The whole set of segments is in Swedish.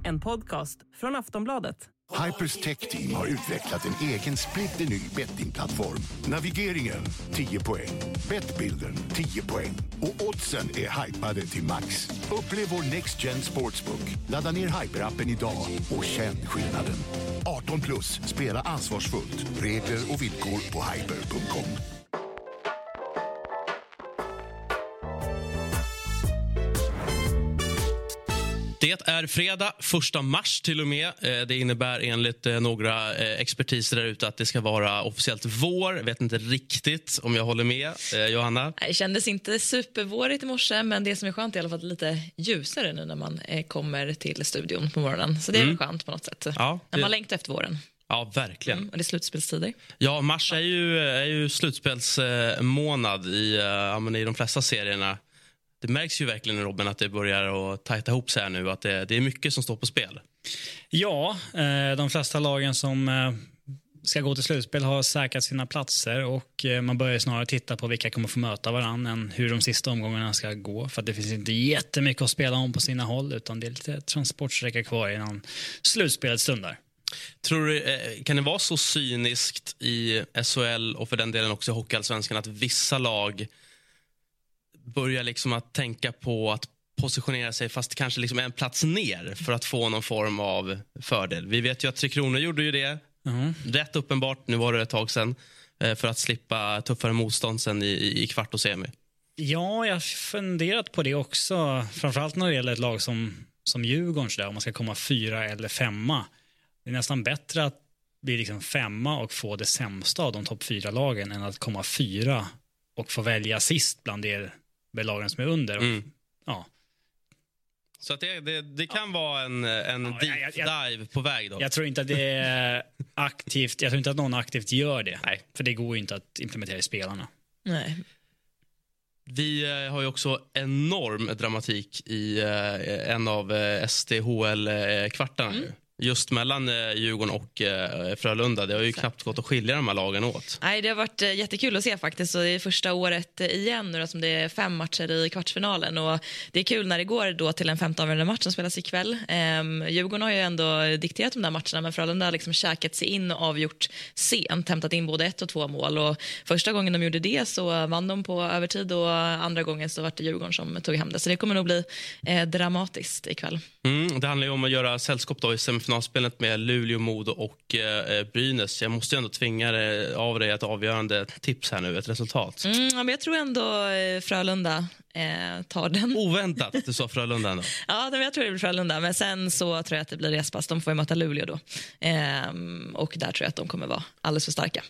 En podcast från Aftonbladet. Hypers Tech Team har utvecklat en egen splitterny bettingplattform. Navigeringen 10 poäng, Bettbilden 10 poäng och oddsen är hypade till max. Upplev vår Next Gen Sportsbook. Ladda ner Hyper-appen idag och känn skillnaden. 18+, spela ansvarsfullt. Regler och villkor på hyper.com. Det är fredag, 1 mars till och med. Det innebär enligt några expertiser där ute att det ska vara officiellt vår. Jag vet inte riktigt om jag håller med. Johanna? Det kändes inte supervårigt i morse, men det som är skönt är i alla fall lite ljusare nu när man kommer till studion på morgonen. Så det är väl skönt på något sätt. Ja, när man längtar efter våren. Ja, verkligen. Och det är slutspelstider. Ja, mars är ju slutspelsmånad i de flesta serierna. Det märks ju verkligen, Robin, att det börjar att tajta ihop sig här nu. Att det är mycket som står på spel. Ja, de flesta lagen som ska gå till slutspel har säkrat sina platser. Och man börjar snarare titta på vilka kommer få möta varandra än hur de sista omgångarna ska gå. För att det finns inte jättemycket att spela om på sina håll. Utan det är lite transportsträcka kvar innan slutspelet stundar. Tror du, kan det vara så cyniskt i SHL och för den delen också i Hockeyallsvenskan att vissa lag börjar liksom att tänka på att positionera sig fast kanske liksom en plats ner för att få någon form av fördel? Vi vet ju att Tre Kronor gjorde ju det. Rätt uppenbart, nu var det ett tag sedan, för att slippa tuffare motstånd sen i kvart och semi. Ja, jag har funderat på det också. Framförallt när det gäller ett lag som Djurgården, där, om man ska komma 4 eller 5. Det är nästan bättre att bli liksom 5 och få det sämsta av de topp 4-lagen än att komma 4 och få välja sist bland de lagen som är under. Ja. Så att det kan vara en deep dive på väg då. Jag tror inte att det är aktivt. Jag tror inte att någon aktivt gör det. Nej. För det går ju inte att implementera i spelarna. Nej. Vi har ju också enorm dramatik i en av SDHL-kvartarna nu. Just mellan Djurgården och Frölunda. Det har ju knappt gått att skilja de här lagen åt. Nej, det har varit jättekul att se faktiskt. Och det är första året igen nu då, som det är 5 matcher i kvartsfinalen. Och det är kul när det går då till en 15:e match som spelas ikväll. Djurgården har ju ändå dikterat de där matcherna, men Frölunda har liksom käkat sig in och avgjort sent. Hämtat in både 1 och 2 mål. Och första gången de gjorde det så vann de på övertid, och andra gången så var det Djurgården som tog hem det. Så det kommer nog bli dramatiskt ikväll. Det handlar ju om att göra sällskap då i semifinalspelet med Luleå, Modo och Brynäs. Jag måste ju ändå tvinga av dig ett avgörande tips här nu, ett resultat. Men jag tror ändå Frölunda tar den. Oväntat att du sa Frölunda ändå. Ja, jag tror det blir Frölunda. Men sen så tror jag att det blir Espas. De får ju möta Luleå då. Och där tror jag att de kommer vara alldeles för starka.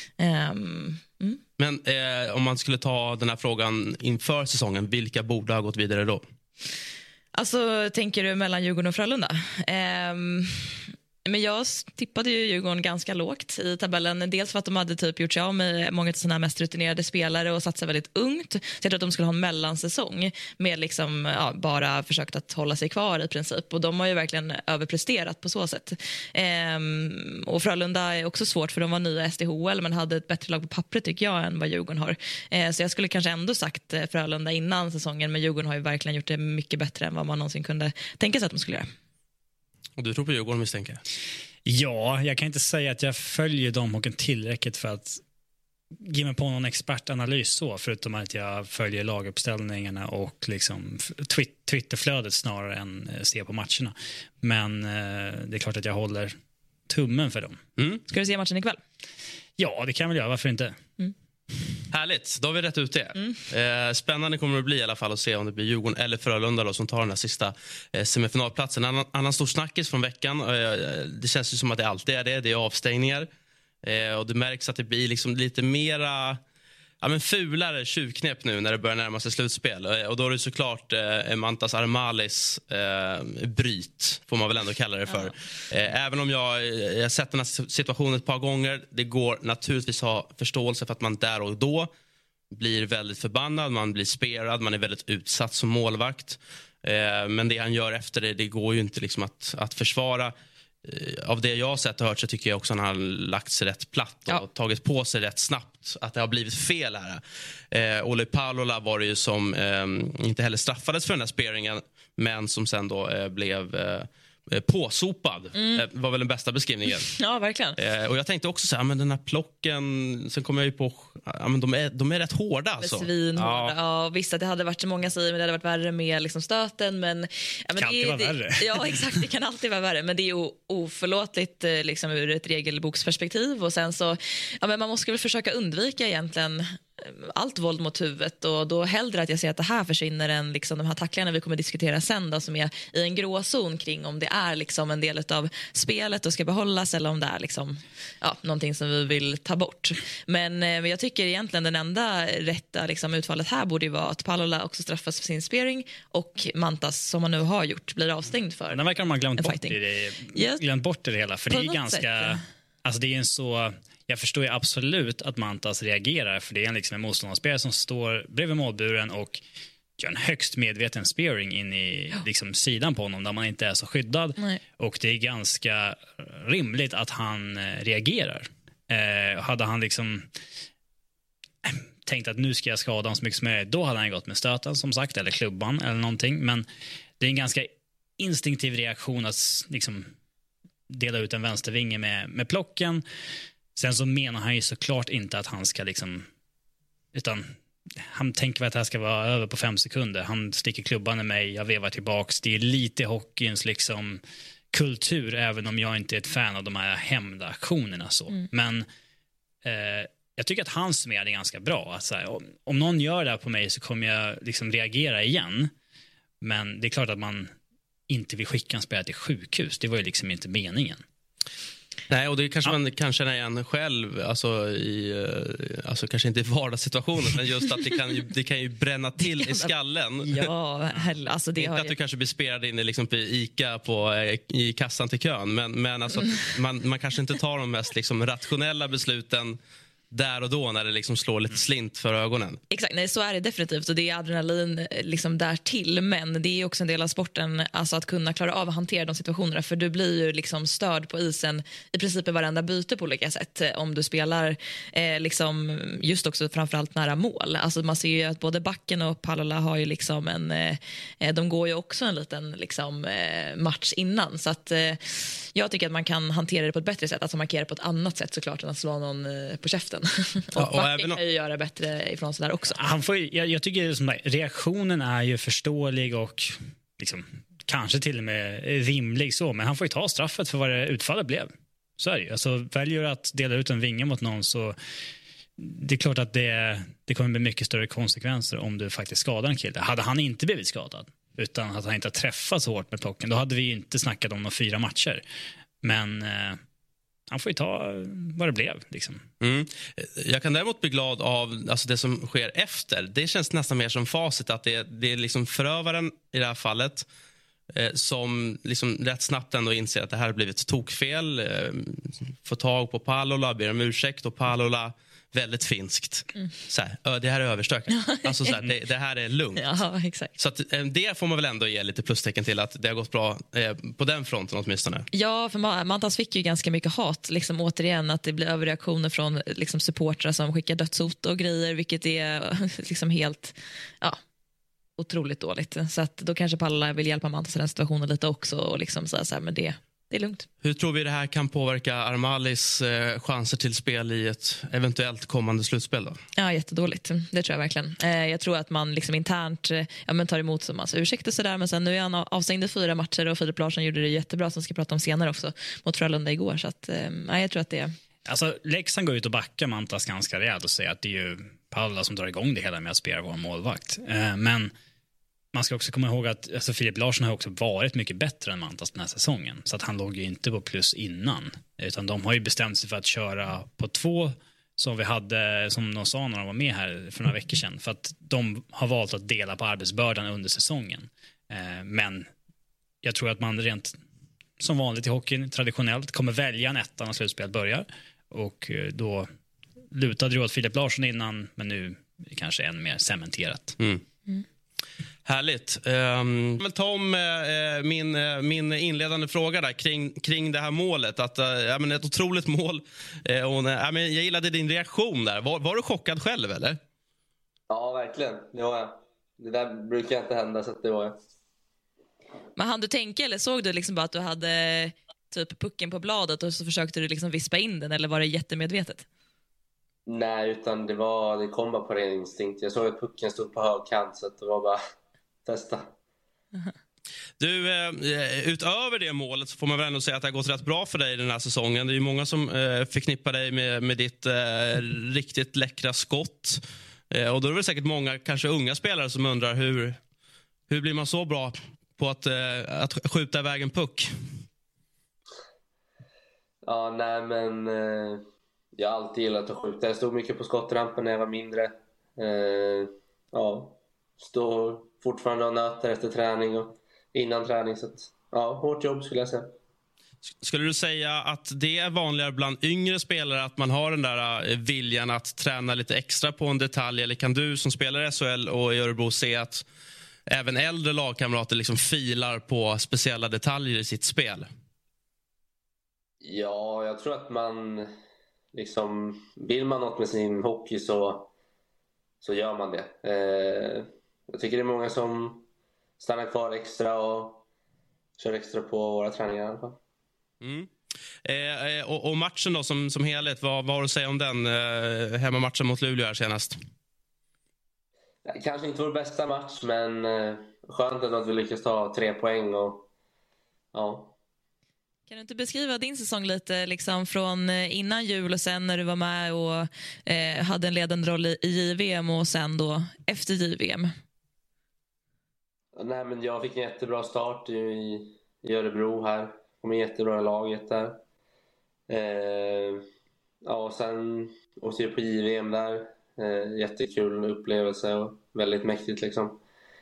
Men om man skulle ta den här frågan inför säsongen, vilka borde ha gått vidare då? Alltså, tänker du mellan Djurgården och Frölunda? Men jag tippade ju Djurgården ganska lågt i tabellen. Dels för att de hade typ gjort sig av med många av sina mest rutinerade spelare och satsat väldigt ungt. Så jag tror att de skulle ha en mellansäsong med liksom, bara försökt att hålla sig kvar i princip. Och de har ju verkligen överpresterat på så sätt. Och Frölunda är också svårt, för de var nya SDHL men hade ett bättre lag på pappret tycker jag än vad Djurgården har. Så jag skulle kanske ändå sagt Frölunda innan säsongen, men Djurgården har ju verkligen gjort det mycket bättre än vad man någonsin kunde tänka sig att de skulle göra. Och du tror på Djurgården, misstänker jag? Ja, jag kan inte säga att jag följer dem och tillräckligt för att ge mig på någon expertanalys så, förutom att jag följer laguppställningarna och liksom Twitterflödet snarare än se på matcherna. Men det är klart att jag håller tummen för dem. Ska du se matchen ikväll? Ja, det kan jag väl göra, varför inte? Härligt, då har vi rätt ut det. Spännande kommer det bli i alla fall att se om det blir Djurgården eller Frölunda då, som tar den här sista semifinalplatsen. En annan stor snackis från veckan, det känns ju som att det alltid är det är avstängningar. Och det märks att det blir liksom lite mera fulare tjuvknep nu när det börjar närma sig slutspel. Och då är det såklart Mantas Armalis bryt, får man väl ändå kalla det för. Även om jag har sett den här situationen ett par gånger, det går naturligtvis ha förståelse för att man där och då blir väldigt förbannad, man blir spelad, man är väldigt utsatt som målvakt. Men det han gör efter det går ju inte liksom att försvara. Av det jag har sett och hört så tycker jag också att han har lagt sig rätt platt och tagit på sig rätt snabbt att det har blivit fel här. Olle Palola var det ju som inte heller straffades för den här speringen, men som sen då blev påsopad. Var väl den bästa beskrivningen. Ja, verkligen. Och jag tänkte också så här, men den här plocken, sen kommer jag ju på, men de är rätt hårda alltså. Svinhårda. Ja, visst att det hade varit så många sidor, men det hade varit värre med liksom stöten, men det kan alltid vara värre. Ja, exakt, det kan alltid vara värre, men det är ju oförlåtligt liksom ur ett regelboksperspektiv, och sen så men man måste väl försöka undvika egentligen allt våld mot huvudet, och då hellre att jag ser att det här försvinner än liksom de här tacklingarna vi kommer diskutera sen då, som är i en gråzon kring om det är liksom en del av spelet och ska behållas, eller om det är liksom, någonting som vi vill ta bort. Men jag tycker egentligen den enda rätta liksom utfallet här borde ju vara att Pallola också straffas för sin spearing, och Mantas, som man nu har gjort, blir avstängd för. Den verkar man glömt bort det hela, för det är ganska... Alltså det är en så... Jag förstår ju absolut att Mantas reagerar, för det är liksom en motståndarspelare som står bredvid målburen och gör en högst medveten spearing in i liksom sidan på honom där man inte är så skyddad. Nej. Och det är ganska rimligt att han reagerar. Hade han liksom tänkt att nu ska jag skada honom så mycket som möjligt, då hade han gått med stöten som sagt, eller klubban eller någonting. Men det är en ganska instinktiv reaktion att liksom dela ut en vänstervinge med plocken. Sen så menar han ju såklart inte att han ska liksom, utan han tänker att det här ska vara över på 5 sekunder. Han sticker klubban i mig, jag vevar tillbaks. Det är lite hockeyns liksom kultur, även om jag inte är ett fan av de här hämndaktionerna så. Men jag tycker att hans med är ganska bra. Alltså, om någon gör det här på mig så kommer jag liksom reagera igen. Men det är klart att man inte vill skicka en spelare till sjukhus. Det var ju liksom inte meningen. Nej, och det kanske man kan känna igen själv, alltså kanske inte i vardagssituationen, men just att det kan ju bränna till i skallen. Ja, alltså det inte att du kanske blir spelad in i liksom ICA i kassan till kön, men alltså man kanske inte tar de mest liksom rationella besluten där och då när det liksom slår lite slint för ögonen. Exakt, nej, så är det definitivt, och det är adrenalin liksom där till, men det är också en del av sporten, alltså att kunna klara av att hantera de situationerna, för du blir ju liksom störd på isen i princip i varenda byte på olika sätt om du spelar liksom just också framförallt nära mål. Alltså man ser ju att både backen och Pallola har ju liksom de går ju också en liten liksom match innan, så att jag tycker att man kan hantera det på ett bättre sätt, alltså markera på ett annat sätt såklart än att slå någon på käften. Och backen kan ju göra bättre ifrån sig där också. Jag tycker reaktionen är ju förståelig och liksom, kanske till och med rimlig så, men han får ju ta straffet för vad det utfallet blev. Så är det ju. Alltså, väljer att dela ut en vinge mot någon, så det är klart att det kommer bli mycket större konsekvenser om du faktiskt skadar en kille. Hade han inte blivit skadad, utan att han inte har träffat så hårt med plocken, då hade vi inte snackat om de 4 matcher. Men han får ju ta vad det blev. Liksom. Jag kan däremot bli glad av alltså det som sker efter. Det känns nästan mer som facit, att det är liksom förövaren i det här fallet som liksom rätt snabbt ändå inser att det här har blivit ett tokfel. Får tag på Pallola, ber om ursäkt, och Pallola väldigt finskt. Så här, det här är överstökat. Alltså så här, det här är lugnt. Ja, exakt. Så att, det får man väl ändå ge lite plustecken till, att det har gått bra på den fronten åtminstone. Ja, för Mantas fick ju ganska mycket hat. Liksom, återigen att det blir överreaktioner från liksom, supportrar som skickar dödshot och grejer, vilket är liksom helt otroligt dåligt. Så att då kanske Pallola vill hjälpa Mantas i den situationen lite också, och liksom säga så här, men det är lugnt. Hur tror vi det här kan påverka Armalis chanser till spel i ett eventuellt kommande slutspel då? Ja, jättedåligt. Det tror jag verkligen. Jag tror att man liksom internt tar emot som alltså, ursäkter sådär, men sen nu är han avstängd i 4 matcher, och Filip Larsson gjorde det jättebra, som ska prata om senare också, mot Frölunda igår. Så att, jag tror att det är... Alltså, Leksand går ut och backar Mantas ganska rejält och säger att det är ju Pallola som drar igång det hela med att spela vår målvakt. Men man ska också komma ihåg att alltså, Filip Larsson har också varit mycket bättre än Mantas den här säsongen. Så att han låg ju inte på plus innan. Utan de har ju bestämt sig för att köra på 2 som vi hade, som de sa när de var med här för några veckor sedan. För att de har valt att dela på arbetsbördan under säsongen. Men jag tror att man rent som vanligt i hockeyn traditionellt kommer välja en etta när slutspelet börjar. Och då lutade det åt Filip Larsson innan, men nu är det kanske än mer cementerat. Härligt. Jag vill ta om min inledande fråga där kring det här målet. Att, ett otroligt mål. Jag gillade din reaktion där. Var du chockad själv, eller? Ja, verkligen. Ja, det där brukar inte hända, så att det var... Men hann du tänka eller såg du liksom bara att du hade typ pucken på bladet och så försökte du liksom vispa in den, eller var det jättemedvetet? Nej, utan det kom bara på ren instinkt. Jag såg att pucken stod på högkant, så att det var bara testa. Du, utöver det målet så får man väl ändå säga att det har gått rätt bra för dig den här säsongen. Det är ju många som förknippar dig med ditt riktigt läckra skott. Och då är det väl säkert många, kanske unga spelare, som undrar hur blir man så bra på att skjuta iväg en puck? Ja, nej men jag har alltid gillat att skjuta. Jag stod mycket på skottrampen när jag var mindre. Står fortfarande och nöter efter träning och innan träning. Så att, hårt jobb skulle jag säga. Skulle du säga att det är vanligare bland yngre spelare att man har den där viljan att träna lite extra på en detalj? Eller kan du som spelar i SHL och i Örebro se att även äldre lagkamrater liksom filar på speciella detaljer i sitt spel? Ja, jag tror att man liksom, vill man något med sin hockey så gör man det. Jag tycker det är många som stannar kvar extra och kör extra på våra träningar i alla fall. Och matchen då som helhet, vad har du att säga om den hemmamatchen mot Luleå här senast? Kanske inte vår bästa match, men skönt att vi lyckas ta 3 poäng och ja. Kan du inte beskriva din säsong lite liksom från innan jul och sen när du var med och hade en ledande roll i JVM och sen då efter JVM? Nej, men jag fick en jättebra start i Örebro här. Kom in jättebra i laget där. Och sen åkte jag på JVM där. Jättekul upplevelse och väldigt mäktigt liksom.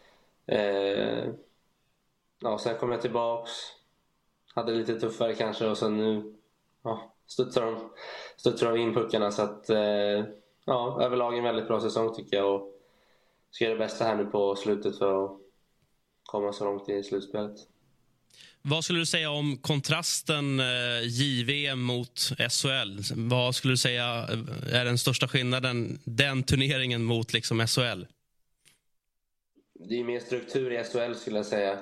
Sen kom jag tillbaks. Hade lite tuffare kanske, och sen nu studsar de in puckarna, så att överlag en väldigt bra säsong tycker jag, och ska göra det bästa här nu på slutet för att komma så långt i slutspelet. Vad skulle du säga om kontrasten JVM mot SHL? Vad skulle du säga är den största skillnaden, den turneringen mot liksom SHL? Det är mer struktur i SHL skulle jag säga.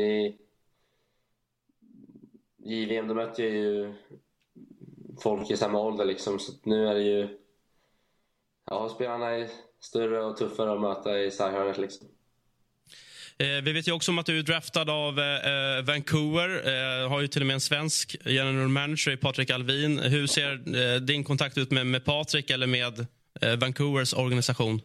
JVM, de möter ju folk i samma ålder liksom, så nu är det ju spelarna är större och tuffare att möta i sarghörnet liksom. Vi vet ju också om att du är draftad av Vancouver. Har ju till och med en svensk general manager i Patrik Alvin. Hur ser din kontakt ut med Patrik eller med Vancouvers organisation?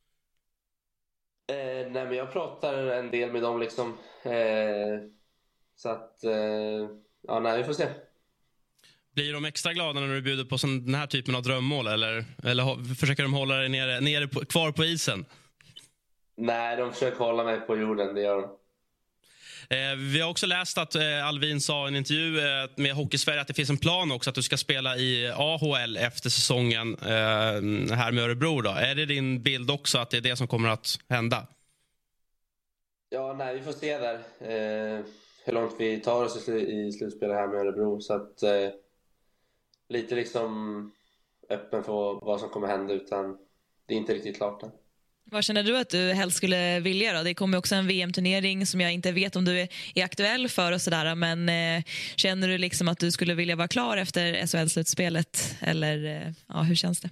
Nej, men jag pratar en del med dem liksom. Så att vi får se. Blir de extra glada när du bjuder på den här typen av drömmål, eller försöker de hålla dig nere kvar på isen? Nej, de försöker hålla mig på jorden, det gör de. Vi har också läst att Alvin sa i en intervju med Hockeysverige att det finns en plan också att du ska spela i AHL efter säsongen här med Örebro då. Är det din bild också att det är det som kommer att hända? Ja, nej, vi får se där hur långt vi tar oss i slutspelet här med Örebro, så att lite liksom öppen för vad som kommer hända, utan det är inte riktigt klart än. Vad känner du att du helst skulle vilja då? Det kommer också en VM-turnering som jag inte vet om du är aktuell för och sådär, men känner du liksom att du skulle vilja vara klar efter SHL-slutspelet, eller hur känns det?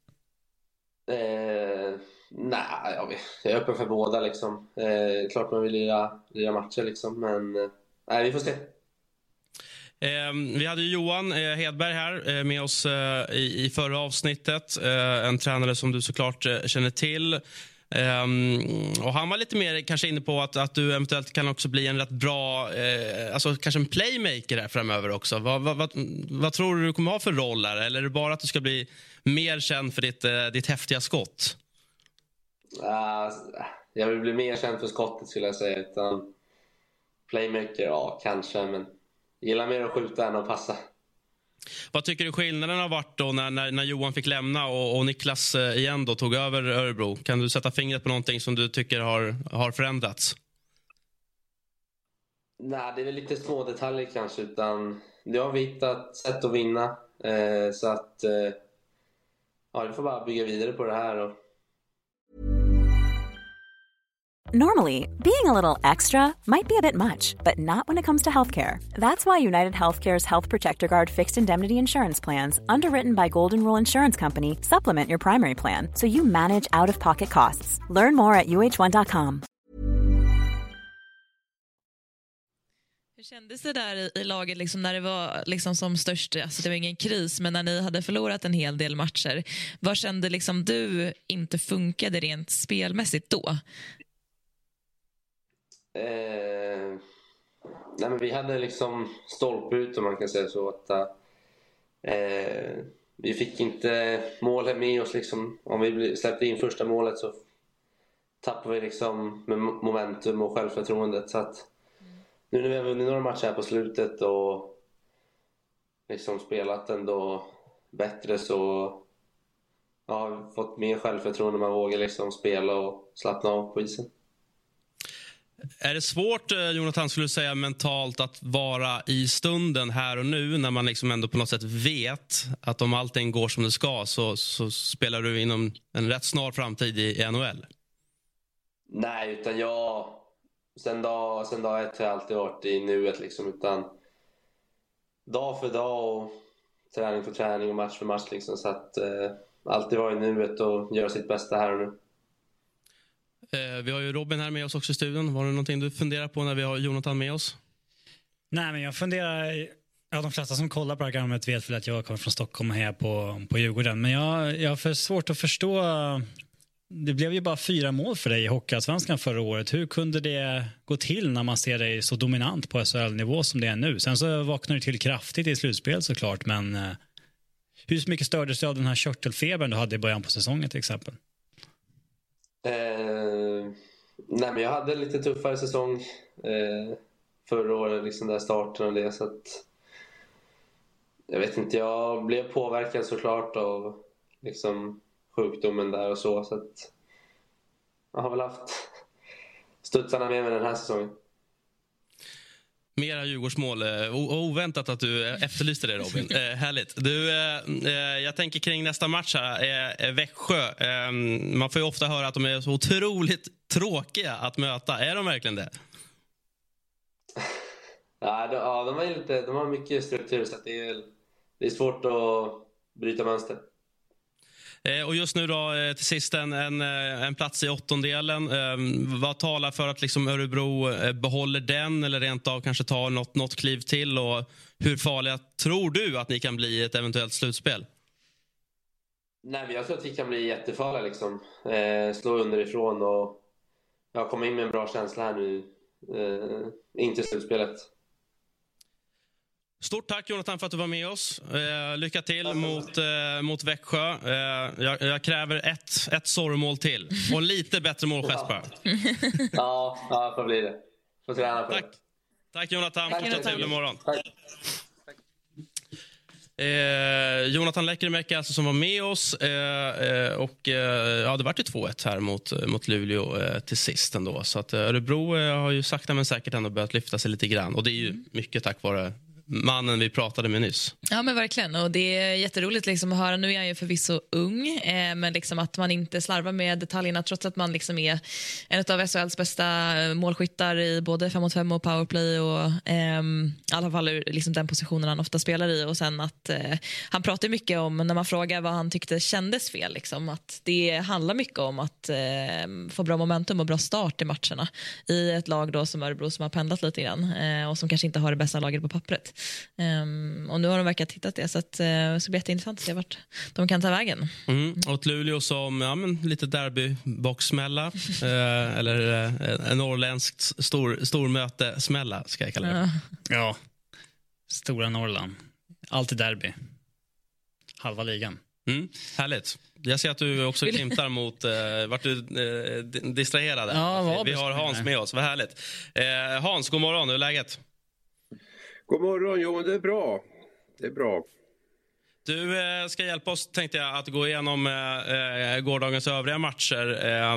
Nej, jag är öppen för båda liksom. Klart man vill lira matcher liksom, men nej, vi får se. Vi hade ju Johan Hedberg här med oss i förra avsnittet. En tränare som du såklart känner till. Och han var lite mer kanske inne på att du eventuellt kan också bli en rätt bra, alltså kanske en playmaker här framöver också. Vad tror du kommer ha för roll här? Eller är det bara att du ska bli mer känd för ditt häftiga skott? Jag vill bli mer känd för skottet skulle jag säga. Utan playmaker, kanske, men gillar mer att skjuta än att passa. Vad tycker du skillnaden har varit då när Johan fick lämna och Niklas igen då tog över Örebro? Kan du sätta fingret på någonting som du tycker har förändrats? Nej, det är väl lite små detaljer kanske, utan det har vi hittat sätt att vinna. Så att vi får bara bygga vidare på det här. Normally, being a little extra might be a bit much, but not when it comes to healthcare. That's why United Healthcare's Health Protector Guard fixed indemnity insurance plans, underwritten by Golden Rule Insurance Company, supplement your primary plan so you manage out-of-pocket costs. Learn more at uh1.com. Hur kändes det där i laget liksom, när det var liksom som störst? Alltså det var ingen kris, men när ni hade förlorat en hel del matcher. Vad kände liksom du inte funkade rent spelmässigt då? Nej, men vi hade liksom stolpe ut, om man kan säga så, att vi fick inte målet med oss liksom. Om vi släppte in första målet så tappade vi liksom med momentum och självförtroendet. Så att nu när vi har vunnit några matcher här på slutet och liksom spelat ändå bättre, så har vi fått mer självförtroende. Man vågar liksom spela och slappna av på isen. Är det svårt, Jonathan, skulle du säga, mentalt att vara i stunden här och nu, när man liksom ändå på något sätt vet att om allting går som det ska så spelar du inom en rätt snar framtid i NHL? Nej, utan jag sen dag ett har jag alltid varit i nuet liksom, utan dag för dag och träning för träning och match för match liksom, så att alltid vara i nuet och göra sitt bästa här och nu. Vi har ju Robin här med oss också i studion. Var det någonting du funderar på när vi har Jonathan med oss? Nej, men jag funderar... Ja, de flesta som kollar på programmet vet väl att jag kommer från Stockholm och här på Djurgården. Men jag har för svårt att förstå... Det blev ju bara 4 mål för dig i Hockeyallsvenskan förra året. Hur kunde det gå till när man ser dig så dominant på SHL-nivå som det är nu? Sen så vaknar du till kraftigt i slutspel såklart, men hur mycket stördes du av den här körtelfebern du hade i början på säsongen till exempel? Nej, men jag hade en lite tuffare säsong förra året, liksom där starten och det, så att jag vet inte, jag blev påverkad såklart av liksom sjukdomen där och så att jag har väl haft studsarna med mig den här säsongen. Mera Djurgårdsmål. Oväntat att du efterlyste det, Robin. Härligt. Du, jag tänker kring nästa match här. Växjö. Man får ju ofta höra att de är så otroligt tråkiga att möta. Är de verkligen det? Ja, de har mycket struktur, så att det är svårt att bryta mönster. Och just nu då, till sist en plats i 8:ondelen. Vad talar för att liksom Örebro behåller den, eller rent av kanske tar något kliv till? Och hur farliga tror du att ni kan bli i ett eventuellt slutspel? Nej, men jag tror att vi kan bli jättefarliga liksom. Slå underifrån och jag kommer in med en bra känsla här nu in till slutspelet. Stort tack, Jonathan, för att du var med oss. Lycka till mot Växjö. Jag kräver ett sorgmål till. Och lite bättre målgest bara. Ja, får bli det. Får träna på det. Tack, Jonathan. Tack. Trevlig morgon. Tack. Jonathan Lekkerimäki alltså, som var med oss. Det var ju 2-1 här mot Luleå till sist ändå. Så att Örebro har ju sakta men säkert ändå börjat lyfta sig lite grann. Och det är ju mycket tack vare mannen vi pratade med nyss. Ja, men verkligen. Och det är jätteroligt liksom att höra. Nu är han ju förvisso ung, men liksom att man inte slarvar med detaljerna, trots att man liksom är en av SHLs bästa målskyttar i både 5-mot-5 och powerplay, och i alla fall liksom den positionen han ofta spelar i. Och sen att han pratar mycket om, när man frågar vad han tyckte kändes fel, liksom, att det handlar mycket om att få bra momentum och bra start i matcherna i ett lag då som Örebro, som har pendlat lite grann och som kanske inte har det bästa laget på pappret. Och nu har de verkat hittat det, så att så blir det intressant att se vart de kan ta vägen. Och ett Luleå som lite derbyboxsmälla eller en norrländsk stormöte smälla, ska jag kalla det. Ja, stora Norrland. Alltid derby. Halva ligan. Härligt. Jag ser att du också glimtar mot vart du distraherade. Ja, vi har Hans med oss, vad härligt. Hans, god morgon, hur är läget? God morgon, jo, det är bra. Det är bra. Du ska hjälpa oss, tänkte jag, att gå igenom gårdagens övriga matcher.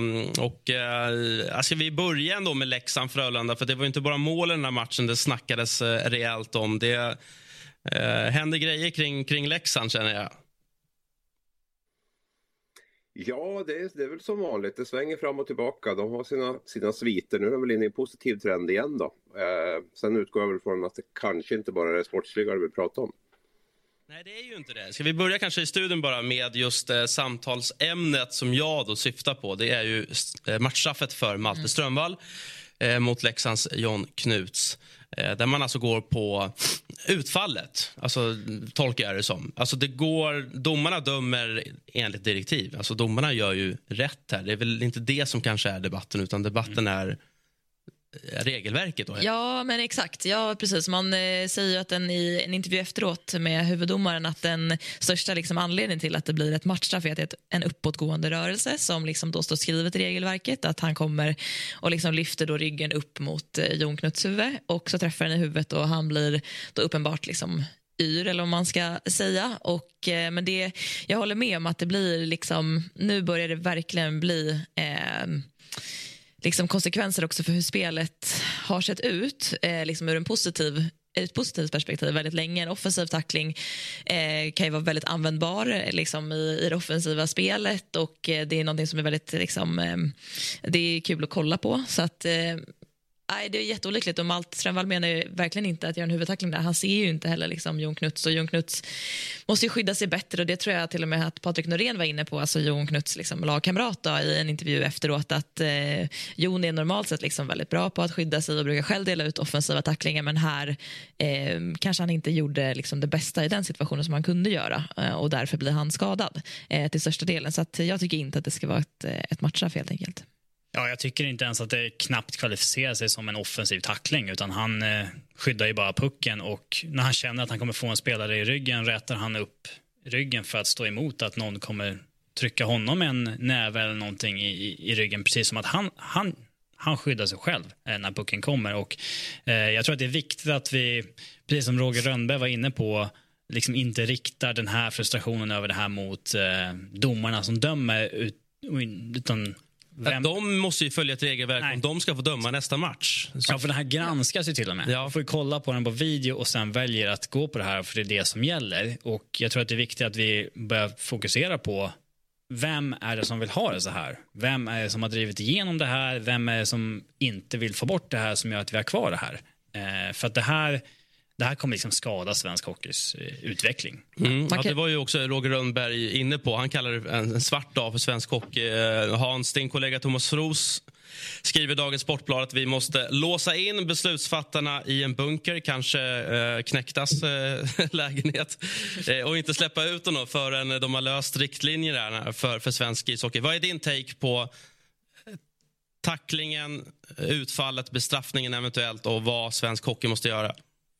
Ska vi börja ändå med Leksand-Frölunda? För det var inte bara målen i den här matchen det snackades rejält om. Det händer grejer kring Leksand, känner jag. Ja, det är väl som vanligt. Det svänger fram och tillbaka. De har sina sviter. Nu är de väl inne i en positiv trend igen då. Sen utgår jag väl från att det kanske inte bara är sportsliga vi pratar om. Nej, det är ju inte det. Ska vi börja kanske i studion bara med just samtalsämnet som jag då syftar på. Det är ju matchstraffet för Malte Strömvall mot Leksands John Knuts. Där man alltså går på utfallet, alltså tolkar jag det som. Alltså domarna dömer enligt direktiv. Alltså domarna gör ju rätt här. Det är väl inte det som kanske är debatten, utan debatten är regelverket då. Ja, men exakt. Ja, precis. Man säger ju att i en intervju efteråt med huvuddomaren att den största liksom anledningen till att det blir ett matchstraff är att det är en uppåtgående rörelse som liksom då står skrivet i regelverket, att han kommer och liksom lyfter då ryggen upp mot Jon Knuts huvud och så träffar den i huvudet och han blir då uppenbart liksom yr, eller om man ska säga. Men jag håller med om att det blir liksom, nu börjar det verkligen bli liksom konsekvenser också för hur spelet har sett ut, liksom ur ett positivt perspektiv väldigt länge. En offensiv tackling kan ju vara väldigt användbar liksom i det offensiva spelet, och det är någonting som är väldigt liksom, det är kul att kolla på. Så att det är jätteolyckligt, och Malte Strömvall menar ju verkligen inte att göra en huvudtackling där. Han ser ju inte heller liksom Jon Knuts, och Jon Knuts måste ju skydda sig bättre, och det tror jag till och med att Patrik Norén var inne på, alltså Jon Knuts liksom lagkamrat då, i en intervju efteråt, att Jon är normalt sett liksom väldigt bra på att skydda sig och brukar själv dela ut offensiva tacklingar, men här kanske han inte gjorde liksom det bästa i den situationen som han kunde göra, och därför blir han skadad till största delen. Så att jag tycker inte att det ska vara ett matchstraff helt enkelt. Ja, jag tycker inte ens att det knappt kvalificerar sig som en offensiv tackling, utan han skyddar ju bara pucken, och när han känner att han kommer få en spelare i ryggen rätar han upp ryggen för att stå emot att någon kommer trycka honom en näve eller någonting i ryggen, precis som att han skyddar sig själv när pucken kommer. Och jag tror att det är viktigt att vi, precis som Roger Rönnberg var inne på, liksom inte riktar den här frustrationen över det här mot domarna som dömer, utan de måste ju följa ett regelverk om de ska få döma nästa match. Ja, för den här granskas ju till och med. Ja. Får ju kolla på den på video och sen väljer att gå på det här, för det är det som gäller. Och jag tror att det är viktigt att vi börjar fokusera på vem är det som vill ha det så här? Vem är det som har drivit igenom det här? Vem är det som inte vill få bort det här som gör att vi har kvar det här? För att det här kommer liksom skada svensk hockeys utveckling. Ja, det var ju också Roger Rönnberg inne på. Han kallar det en svart dag för svensk hockey. Hans, din kollega Thomas Fros skriver i Dagens Sportblad att vi måste låsa in beslutsfattarna i en bunker, kanske knäcktas lägenhet, och inte släppa ut dem förrän de har löst riktlinjer för svensk ishockey. Vad är din take på tacklingen, utfallet, bestraffningen eventuellt, och vad svensk hockey måste göra?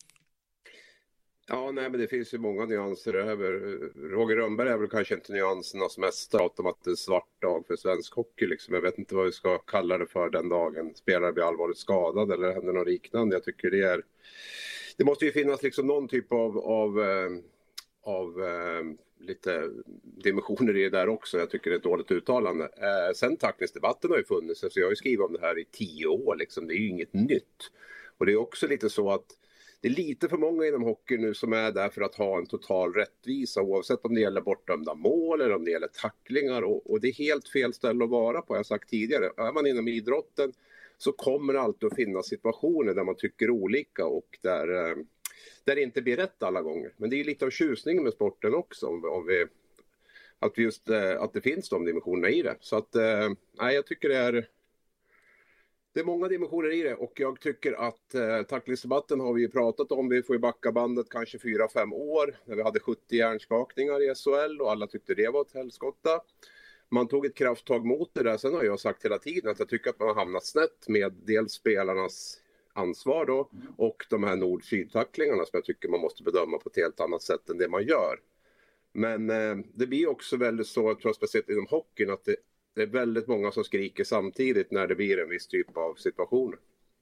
Ja, nej, men det finns ju många nyanser över. Roger Rönnberg är väl kanske inte nyansernas mästare om att det är en svart dag för svensk hockey. Liksom. Jag vet inte vad vi ska kalla det för den dagen spelare blir allvarligt skadad eller händer något liknande. Jag tycker det måste ju finnas liksom någon typ av lite dimensioner i det där också. Jag tycker det är ett dåligt uttalande. Sen tacklingsdebatten har ju funnits, så jag har ju skrivit om det här i 10 år. Liksom. Det är ju inget nytt. Och det är också lite så att det är lite för många inom hockey nu som är där för att ha en total rättvisa, oavsett om det gäller bortdömda mål eller om det gäller tacklingar. Och det är helt fel ställe att vara på, jag har sagt tidigare. Är man inom idrotten så kommer det alltid att finnas situationer där man tycker olika och där det inte blir rätt alla gånger. Men det är lite av tjusningen med sporten också, att det finns de dimensionerna i det. Så att, jag tycker det är många dimensioner i det, och jag tycker att tacklingsdebatten har vi ju pratat om. Vi får ju backa bandet kanske 4-5 år när vi hade 70 hjärnskakningar i SHL och alla tyckte det var ett helskotta. Man tog ett krafttag mot det där. Sen har jag sagt hela tiden att jag tycker att man har hamnat snett med dels spelarnas ansvar då, och de här nord-syd-tacklingarna som jag tycker man måste bedöma på ett helt annat sätt än det man gör. Men det blir också väldigt så, jag tror speciellt inom hockeyn, att det är väldigt många som skriker samtidigt när det blir en viss typ av situationer.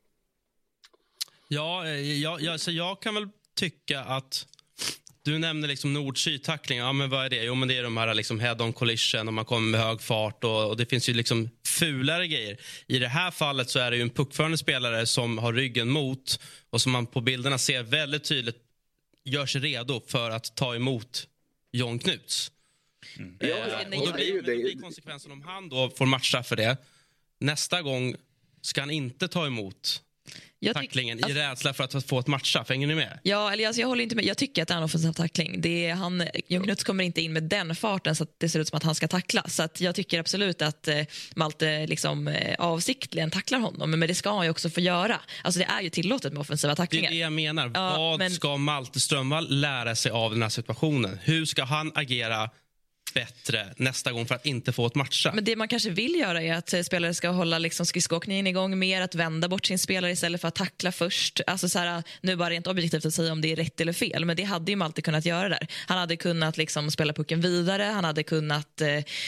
Så jag kan väl tycka att du nämner liksom nord-syd-tackling. Ja, men vad är det? Jo, men det är de här liksom head-on collision och man kommer med hög fart och det finns ju liksom fulare grejer. I det här fallet så är det ju en puckförande spelare som har ryggen mot och som man på bilderna ser väldigt tydligt gör sig redo för att ta emot John Knuts. Och då blir konsekvensen om han då får matcha för det. Nästa gång ska han inte ta emot tacklingen i rädsla för att få ett matchstraff. Hänger ni med? Ja, eller jag håller inte med. Jag tycker att det är en offensiv tackling. Jon Knuts kommer inte in med den farten så att det ser ut som att han ska tackla. Så att jag tycker absolut att Malte liksom, avsiktligen tacklar honom. Men det ska han ju också få göra. Alltså det är ju tillåtet med offensiva tacklingar. Det är det jag menar. Vad ska Malte Strömvall lära sig av den här situationen? Hur ska han agera bättre nästa gång för att inte få ett matcha? Men det man kanske vill göra är att spelare ska hålla liksom skridskoåkningen igång mer, att vända bort sin spelare istället för att tackla först. Alltså så här, nu bara rent objektivt att säga om det är rätt eller fel, men det hade ju Malte kunnat göra där. Han hade kunnat liksom spela pucken vidare, han hade kunnat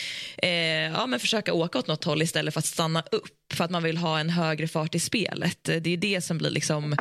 men försöka åka åt något håll istället för att stanna upp för att man vill ha en högre fart i spelet. Det är det som blir liksom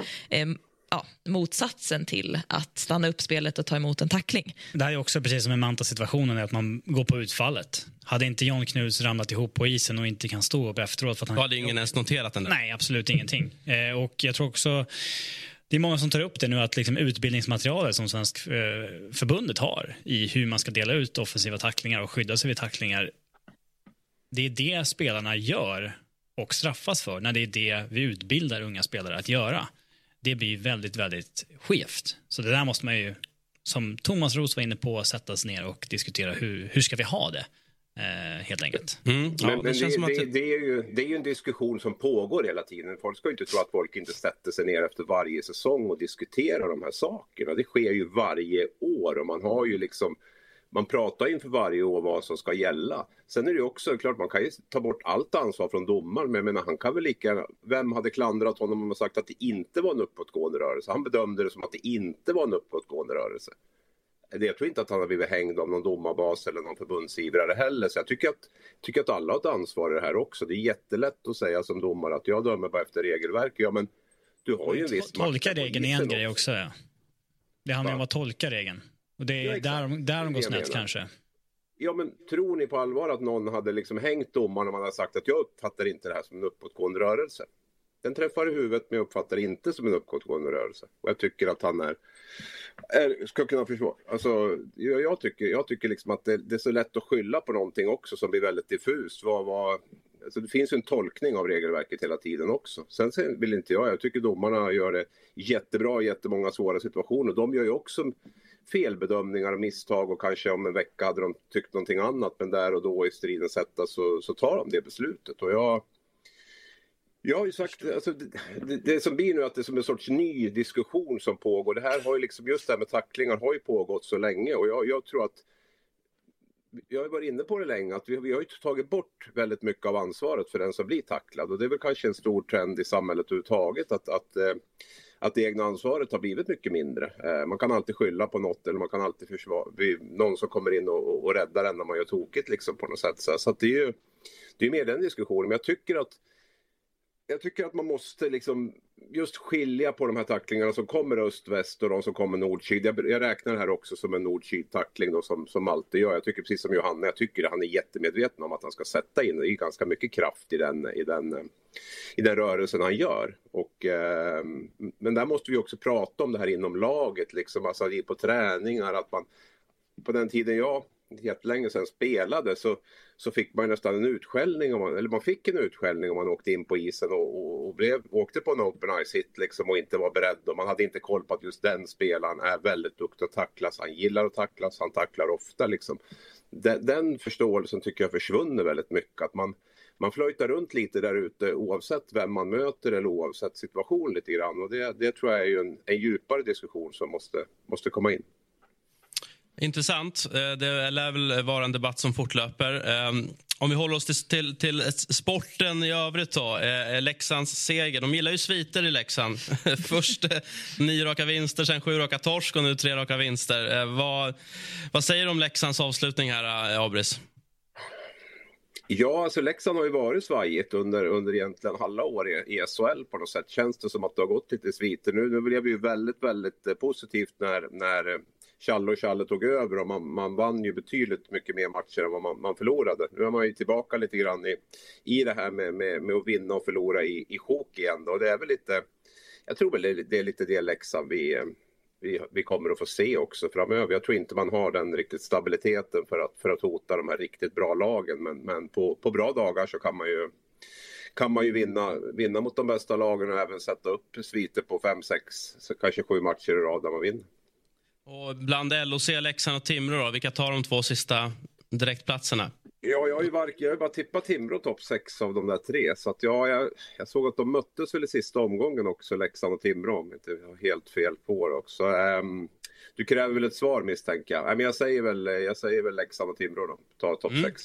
motsatsen till att stanna upp spelet och ta emot en tackling. Det här är också precis som i Manta-situationen, att man går på utfallet. Hade inte Jon Knuts ramlat ihop på isen och inte kan stå upp efteråt för att han... Hade ingen ens noterat den där? Nej, absolut ingenting. Och jag tror också det är många som tar upp det nu, att liksom utbildningsmaterialet som Svensk förbundet har i hur man ska dela ut offensiva tacklingar och skydda sig vid tacklingar, det är det spelarna gör och straffas för när det är det vi utbildar unga spelare att göra. Det blir väldigt, väldigt skevt. Så det där måste man ju, som Thomas Roos var inne på, sättas ner och diskutera hur ska vi ha det, helt enkelt. Men det är ju en diskussion som pågår hela tiden. Folk ska ju inte tro att folk inte sätter sig ner efter varje säsong och diskuterar de här sakerna. Det sker ju varje år och man har ju liksom... Man pratar inför varje år vad som ska gälla. Sen är det ju också klart, man kan ju ta bort allt ansvar från domaren. Men jag menar, han kan väl lika... Vem hade klandrat honom och sagt att det inte var en uppåtgående rörelse? Han bedömde det som att det inte var en uppåtgående rörelse. Jag tror inte att han har blivit hängd av någon domarbas eller någon förbundsivrare heller. Så jag tycker att alla har ett ansvar i det här också. Det är jättelätt att säga som domare att jag dömer bara efter regelverk. Ja, men du har ju en viss... Tolka regeln är en grej också, ja. Det handlar om att tolka regeln. Och det är där de går snett kanske. Ja, men tror ni på allvar att någon hade liksom hängt domaren och man hade sagt att jag uppfattar inte det här som en uppåtgående rörelse? Den träffar i huvudet, men jag uppfattar inte som en uppåtgående rörelse. Och jag tycker att han ska kunna försvara. Alltså, jag tycker liksom att det är så lätt att skylla på någonting också som blir väldigt diffust. Alltså det finns ju en tolkning av regelverket hela tiden också. Sen vill inte jag tycker domarna gör det jättebra i jättemånga svåra situationer. De gör ju också felbedömningar och misstag och kanske om en vecka hade de tyckt någonting annat, men där och då i striden sätta så tar de det beslutet. Och jag har ju sagt, alltså, det som blir nu att det är som en sorts ny diskussion som pågår. Det här har ju liksom, just det här med tacklingar har ju pågått så länge och jag tror att jag har varit inne på det länge att vi har ju tagit bort väldigt mycket av ansvaret för den som blir tacklad, och det är väl kanske en stor trend i samhället överhuvudtaget att det egna ansvaret har blivit mycket mindre. Man kan alltid skylla på något eller man kan alltid försvara någon som kommer in och räddar en när man gör tokigt liksom på något sätt. Så att det är ju mer den diskussionen. Men jag tycker att man måste liksom just skilja på de här tacklingarna som kommer öst-väst och de som kommer nord-syd. Jag räknar det här också som en nord-syd-tackling då, som alltid gör. Jag tycker precis som Johanna, jag tycker att han är jättemedveten om att han ska sätta in. Det är ganska mycket kraft i den rörelsen han gör. Men där måste vi också prata om det här inom laget. Liksom, alltså på träningar, att man på den tiden jag jättelänge sedan spelade så fick man nästan en utskällning man fick en utskällning om man åkte in på isen och åkte på en open ice hit liksom och inte var beredd, och man hade inte koll på att just den spelaren är väldigt duktig att tacklas, han gillar att tacklas, han tacklar ofta liksom. Den förståelsen tycker jag försvunnit väldigt mycket, att man flöjtar runt lite där ute oavsett vem man möter eller oavsett situation lite grann, och det tror jag är ju en djupare diskussion som måste komma in. Intressant. Det lär väl vara en debatt som fortlöper. Om vi håller oss till sporten i övrigt då. Leksands seger. De gillar ju sviter i Leksand. Först 9 raka vinster, sen 7 raka torsk och nu 3 raka vinster. Vad säger du om Leksands avslutning här, Abris? Ja, alltså Leksand har ju varit svajigt under egentligen alla år i SHL på något sätt. Känns det som att det har gått lite sviter. Nu blev det ju väldigt, väldigt positivt när Challe tog över, och man vann ju betydligt mycket mer matcher än vad man förlorade. Nu är man ju tillbaka lite grann i det här med att vinna och förlora i sjok igen. Och det är väl lite, jag tror väl det är lite det Leksand vi kommer att få se också framöver. Jag tror inte man har den riktigt stabiliteten för att hota de här riktigt bra lagen. Men på bra dagar så kan man ju vinna mot de bästa lagen och även sätta upp sviter på 5-6, kanske 7 matcher i rad där man vinner. Och bland LOC, Leksand och Timrå då, vilka tar de 2 sista direktplatserna? Ja, jag har ju bara tippat Timrå topp 6 av de där 3. Så att jag såg att de möttes väl i sista omgången också, Leksand och Timrå, om inte jag har helt fel på det också. Du kräver väl ett svar, misstänker jag. Men jag säger väl Leksand och Timrå då, ta topp 6.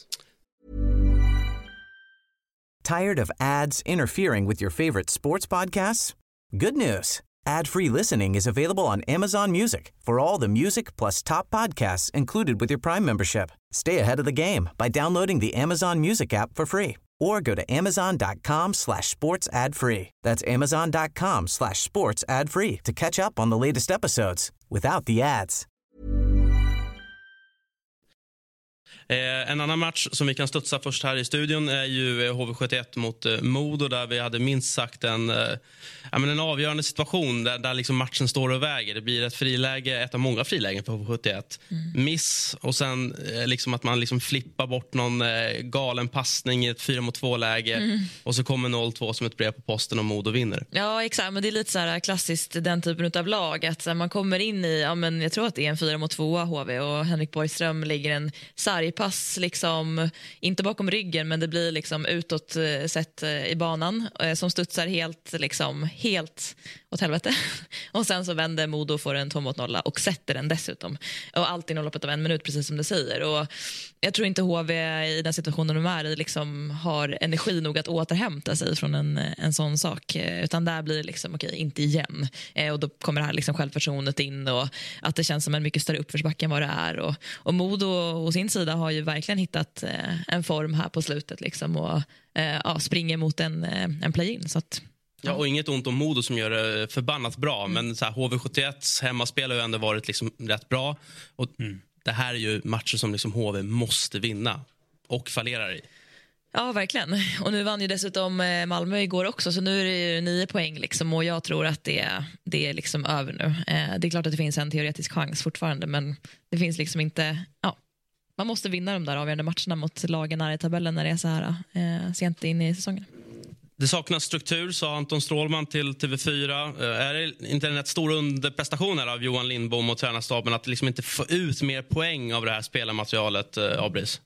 Tired of ads interfering with your favorite sports podcasts? Good news. Ad-free listening is available on Amazon Music for all the music plus top podcasts included with your Prime membership. Stay ahead of the game by downloading the Amazon Music app for free or go to amazon.com/sports ad free. That's amazon.com/sports ad free to catch up on the latest episodes without the ads. En annan match som vi kan studsa först här i studion är ju HV71 mot Modo, där vi hade minst sagt en avgörande situation där liksom matchen står och väger. Det blir ett friläge, ett av många frilägen för HV71. Miss och sen liksom att man liksom flippar bort någon galen passning i ett 4-mot-2-läge och så kommer 0-2 som ett brev på posten och Modo vinner. Ja, exakt. Men det är lite så här klassiskt den typen av lag att man kommer in i, jag tror att det är en 4-mot-2 HV och Henrik Borgström lägger en sargpass liksom, inte bakom ryggen men det blir liksom utåt sett i banan som studsar helt åt helvete. Och sen så vänder Modo, får en 2-mot-0 och sätter den dessutom. Och allt inom loppet av 1 minut, precis som du säger. Och jag tror inte HV i den situationen de är i liksom har energi nog att återhämta sig från en sån sak. Utan där blir det liksom, okej, inte igen. Och då kommer det här liksom självförtroendet in och att det känns som en mycket större uppförsbacke än vad det är. Och Modo å sin sida har ju verkligen hittat en form här på slutet liksom och springer mot en play-in. Så att, ja, och inget ont om Modo som gör det förbannat bra, men så här, HV71 hemmaspel har ju ändå varit liksom rätt bra. Och det här är ju matcher som liksom HV måste vinna och fallerar i. Ja, verkligen. Och nu vann ju dessutom Malmö igår också, så nu är det ju 9 poäng liksom, och jag tror att det är liksom över nu. Det är klart att det finns en teoretisk chans fortfarande, men det finns liksom inte... Ja, man måste vinna de där avgörande matcherna mot lagen här i tabellen när det är så här sent in i säsongen. Det saknas struktur, sa Anton Strålman till TV4. Är det inte en rätt stor underprestation här av Johan Lindbom och tränarstaben att liksom inte få ut mer poäng av det här spelarmaterialet, Abris?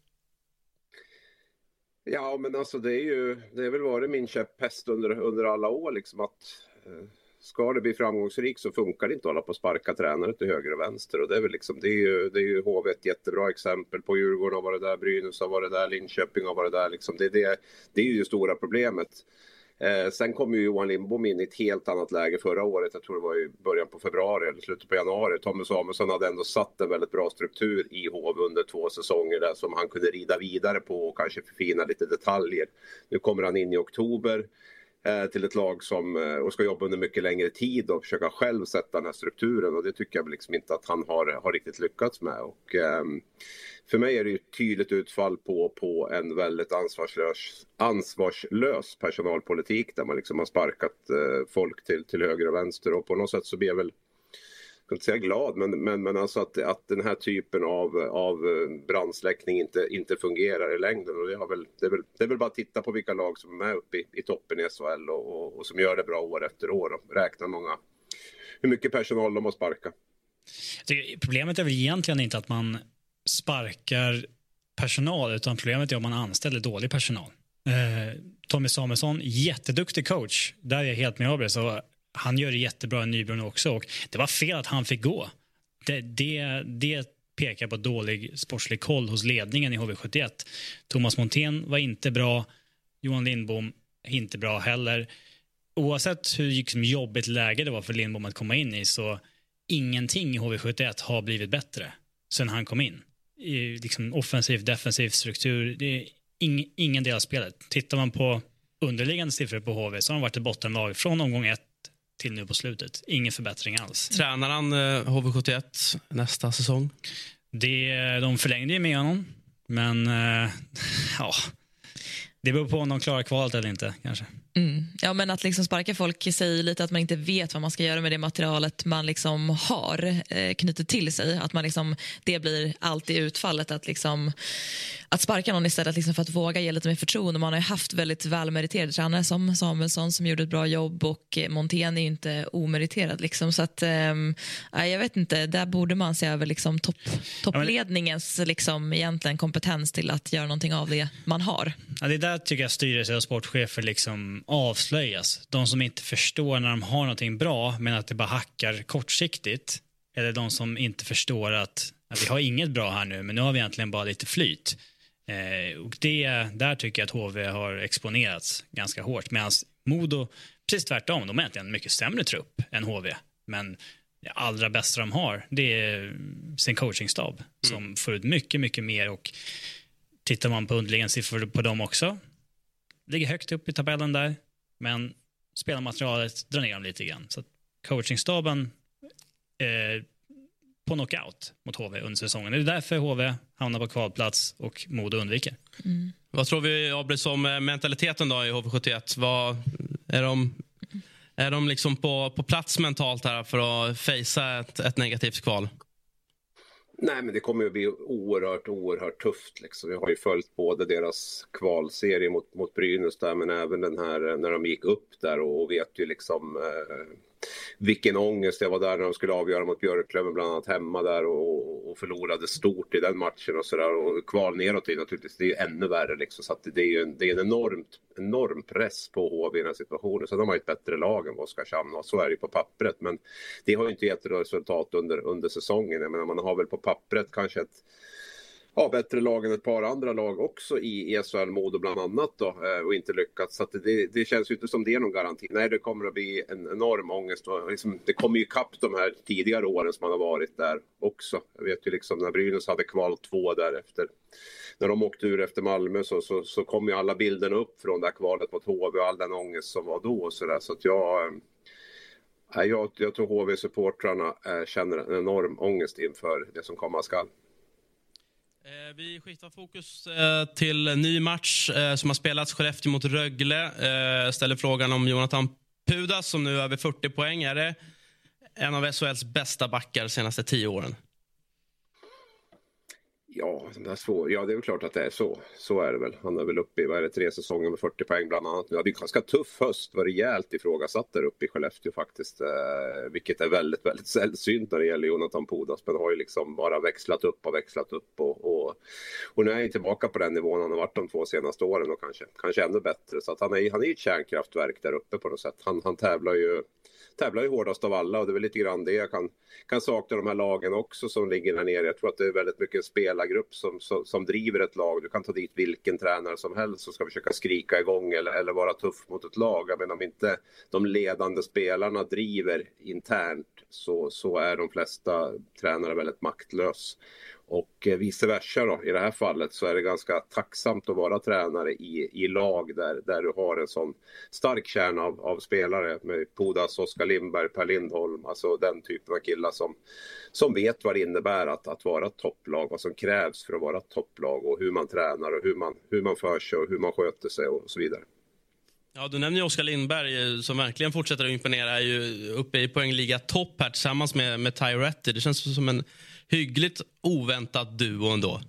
Ja, men alltså det är väl varit min käpphäst under alla år liksom att ska det bli framgångsrik så funkar det inte att hålla på att sparka tränare till höger och vänster, och det är väl liksom det är ju HV ett jättebra exempel på. Djurgården har varit där, Brynäs har varit där, Linköping har varit där liksom. Det är ju det stora problemet. Sen kom ju Johan Lindbom in i ett helt annat läge förra året. Jag tror det var i början på februari eller slutet på januari. Tommy Samuelsson hade ändå satt en väldigt bra struktur i HV under 2 säsonger där som han kunde rida vidare på och kanske förfina lite detaljer. Nu kommer han in i oktober till ett lag som och ska jobba under mycket längre tid och försöka själv sätta den här strukturen, och det tycker jag liksom inte att han har riktigt lyckats med. Och för mig är det ju ett tydligt utfall på en väldigt ansvarslös personalpolitik där man liksom har sparkat folk till höger och vänster, och på något sätt så blir jag väl, jag kan inte säga glad, men alltså att den här typen av brandsläckning inte fungerar i längden. Och det är väl bara att titta på vilka lag som är uppe i toppen i SHL och som gör det bra år efter år och räkna hur mycket personal de har sparkat. Problemet är väl egentligen inte att man sparkar personal, utan problemet är om man anställer dålig personal. Tommy Samuelsson, jätteduktig coach, där är jag helt med Abel, så han gör det jättebra i Nybron också, och det var fel att han fick gå. Det pekar på dålig sportslig koll hos ledningen i HV71. Thomas Montén var inte bra, Johan Lindbom inte bra heller. Oavsett hur liksom jobbigt läge det var för Lindbom att komma in i, så ingenting i HV71 har blivit bättre sen han kom in. I liksom offensiv, defensiv struktur, det är ingen del av spelet. Tittar man på underliggande siffror på HV så har han varit i bottenlag från omgång 1 till nu på slutet. Ingen förbättring alls. Tränar han HV71 nästa säsong? De förlängde ju med honom, men ja, det beror på om de klarar kvalet eller inte kanske. Ja, men att liksom sparka folk säger lite att man inte vet vad man ska göra med det materialet man liksom har knutit till sig. Att man liksom, det blir alltid utfallet att sparka någon istället liksom för att våga ge lite mer förtroende. Man har ju haft väldigt välmeriterade tränare som Samuelsson som gjorde ett bra jobb, och Montén är ju inte omeriterad liksom. Så att jag vet inte, där borde man se över liksom toppledningens liksom egentligen kompetens till att göra någonting av det man har. Ja, det där tycker jag styrelse och sportchefer liksom avslöjas. De som inte förstår när de har någonting bra men att det bara hackar kortsiktigt, eller de som inte förstår att vi har inget bra här nu, men nu har vi egentligen bara lite flyt. Och där tycker jag att HV har exponerats ganska hårt, medan Modo precis tvärtom, de är egentligen en mycket sämre trupp än HV, men det allra bästa de har, det är sin coachingstab som får ut mycket, mycket mer. Och tittar man på underliggande siffror på dem också, ligger högt upp i tabellen där, men spelarmaterialet drar ner dem lite grann. Så coachingstaben på knockout mot HV under säsongen. Det är därför HV hamnar på kvalplats och Modo undviker. Vad tror vi, Abris, om mentaliteten då i HV71? Är de liksom på plats mentalt här för att fejsa ett negativt kval? Nej, men det kommer ju bli oerhört tufft liksom. Jag har ju följt både deras kvalserie mot Brynäs där, men även den här när de gick upp där, och vet ju liksom vilken ångest det var där när de skulle avgöra mot Björklöven bland annat hemma där, och förlorade stort i den matchen och sådär, och kval neråt i naturligtvis, det är ju ännu värre liksom, så att det är en enorm press på HV i den här situationen. Så de har ett bättre lag än Oskarshamn, och så är det på pappret, men det har ju inte gett resultat under säsongen. Jag menar, man har väl på pappret kanske ett bättre lag än ett par andra lag också i SHL, Modo bland annat då, och inte lyckats. Så att det känns ju inte som det är någon garanti. Nej, det kommer att bli en enorm ångest. Och liksom, det kommer ju kapp de här tidigare åren som man har varit där också. Jag vet ju liksom när Brynäs hade kval 2 därefter. När de åkte ur efter Malmö så kom ju alla bilderna upp från det här kvalet mot HV och all den ångest som var då och sådär. Så att jag tror HV-supportrarna känner en enorm ångest inför det som komma skall. Vi skiftar fokus till ny match som har spelats, Skellefteå mot Rögle. Ställer frågan om Jonathan Pudas som nu har över 40 poäng. Är det en av SHLs bästa backar de senaste 10 åren? Ja, det är väl klart att det är så. Så är det väl. Han är väl uppe i 3 säsonger med 40 poäng bland annat. Det är en ganska tuff höst, var rejält ifrågasatt där uppe i Skellefteå faktiskt. Vilket är väldigt, väldigt sällsynt när det gäller Jonathan Pudas. Men har ju liksom bara växlat upp och nu är han tillbaka på den nivån han har varit de 2 senaste åren, och kanske ännu bättre. Så att han är ju ett kärnkraftverk där uppe på något sätt. Han tävlar ju hårdast av alla, och det är väl lite grann det jag kan sakna de här lagen också som ligger där nere. Jag tror att det är väldigt mycket en spelargrupp som driver ett lag. Du kan ta dit vilken tränare som helst som ska försöka skrika igång eller vara tuff mot ett lag. Men om inte de ledande spelarna driver internt så är de flesta tränare väldigt maktlös. Och vice versa då. I det här fallet så är det ganska tacksamt att vara tränare i lag där du har en sån stark kärna av spelare med Pudas, Oskar Lindberg, Per Lindholm. Alltså den typen av killar som vet vad det innebär att vara ett topplag. Vad som krävs för att vara ett topplag, och hur man tränar och hur man för sig och hur man sköter sig och så vidare. Ja, du nämner ju Oskar Lindberg som verkligen fortsätter att imponera, är ju uppe i poängliga topp här tillsammans med Ty Ratty. Det känns som en hyggligt oväntat duo ändå.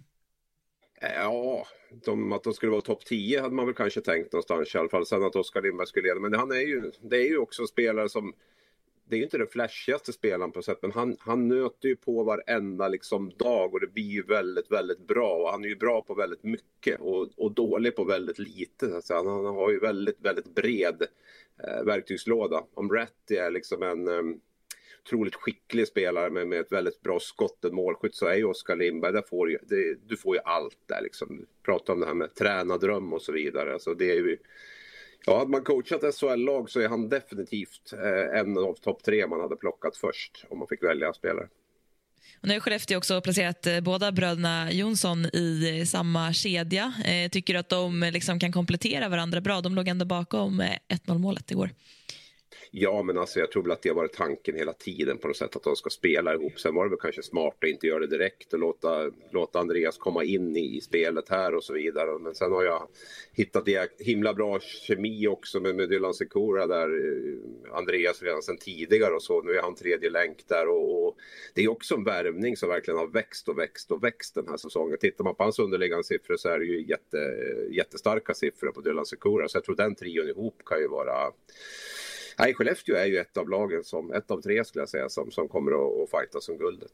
Ja, att de skulle vara topp 10 hade man väl kanske tänkt någonstans i alla fall. Sen att Oskar Lindberg skulle leda. Men det är ju också spelare som... Det är ju inte den flashigaste spelaren på sätt, men han nöter ju på varenda liksom dag, och det blir ju väldigt, väldigt bra. Och han är ju bra på väldigt mycket och dålig på väldigt lite. Alltså han har ju väldigt, väldigt bred verktygslåda. Om Ratty är liksom en otroligt skicklig spelare med ett väldigt bra skott, en målskytt, så är ju Oskar Lindberg, du får ju allt där liksom. Prata om det här med tränardröm och så vidare. Alltså det är ju... Ja, hade man coachat SHL-lag så är han definitivt en av topp 3 man hade plockat först om man fick välja spelare. Och nu har Skellefteå också placerat båda bröderna Jonsson i samma kedja. Tycker du att de liksom kan komplettera varandra bra? De låg ändå bakom 1-0-målet igår. Ja, men alltså jag tror väl att det har varit tanken hela tiden på något sätt att de ska spela ihop. Sen var det väl kanske smart att inte göra det direkt och låta Andreas komma in i spelet här och så vidare. Men sen har jag hittat himla bra kemi också med Dylan Sikora där. Andreas redan sedan tidigare och så. Nu är han tredje länk där och det är också en värvning som verkligen har växt den här säsongen. Tittar man på hans underliggande siffror så är det ju jättestarka siffror på Dylan Sikora. Så jag tror den trion ihop kan ju vara... Nej, Skellefteå är ju ett av lagen, ett av tre skulle jag säga, som kommer att fightas om guldet.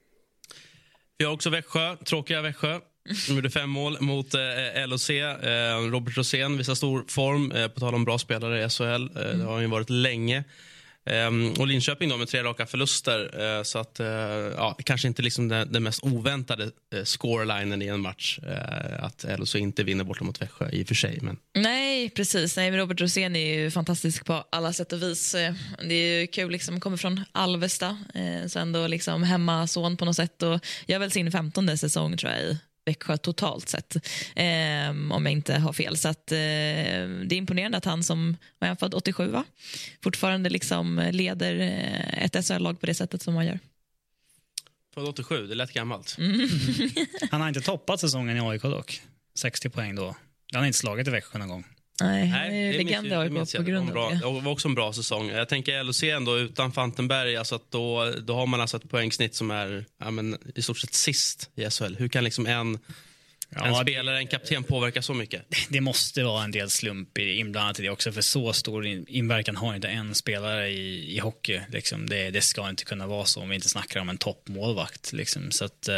Vi har också Växjö, tråkiga Växjö. De gjorde 5 mål mot LOC. Robert Rosén visar stor form, på tal om bra spelare i SHL. Det har ju varit länge. Och Linköping då med 3 raka förluster. Så att, kanske inte liksom den mest oväntade scorelinen i en match. Att LOC inte vinner borta mot Växjö i och för sig. Men... Nej, precis. Nej, men Robert Rosén är ju fantastisk på alla sätt och vis. Det är ju kul, liksom, kommer från Alvesta. Så ändå liksom hemmason på något sätt. Och gör väl sin 15:e säsong tror jag i Växjö totalt sett, om jag inte har fel. Så att, det är imponerande att han som var född 87 fortfarande liksom leder ett SHL-lag på det sättet som han gör. Född 87, det lät gammalt. Han har inte toppat säsongen i AIK dock. 60 poäng då. Han har inte slagit i Växjö någon gång. Nej, legend i AIK på grund av det. Det var också en bra säsong. Jag tänker LOC ändå utan Fantenberg, alltså att då har man alltså ett poängsnitt som är i stort sett sist i SHL. Hur kan liksom en spelare, en kapten påverka så mycket? Det måste vara en del slump inblandat i det också, för så stor inverkan har inte en spelare i hockey. Liksom. Det ska inte kunna vara så om vi inte snackar om en toppmålvakt. Liksom. Så att,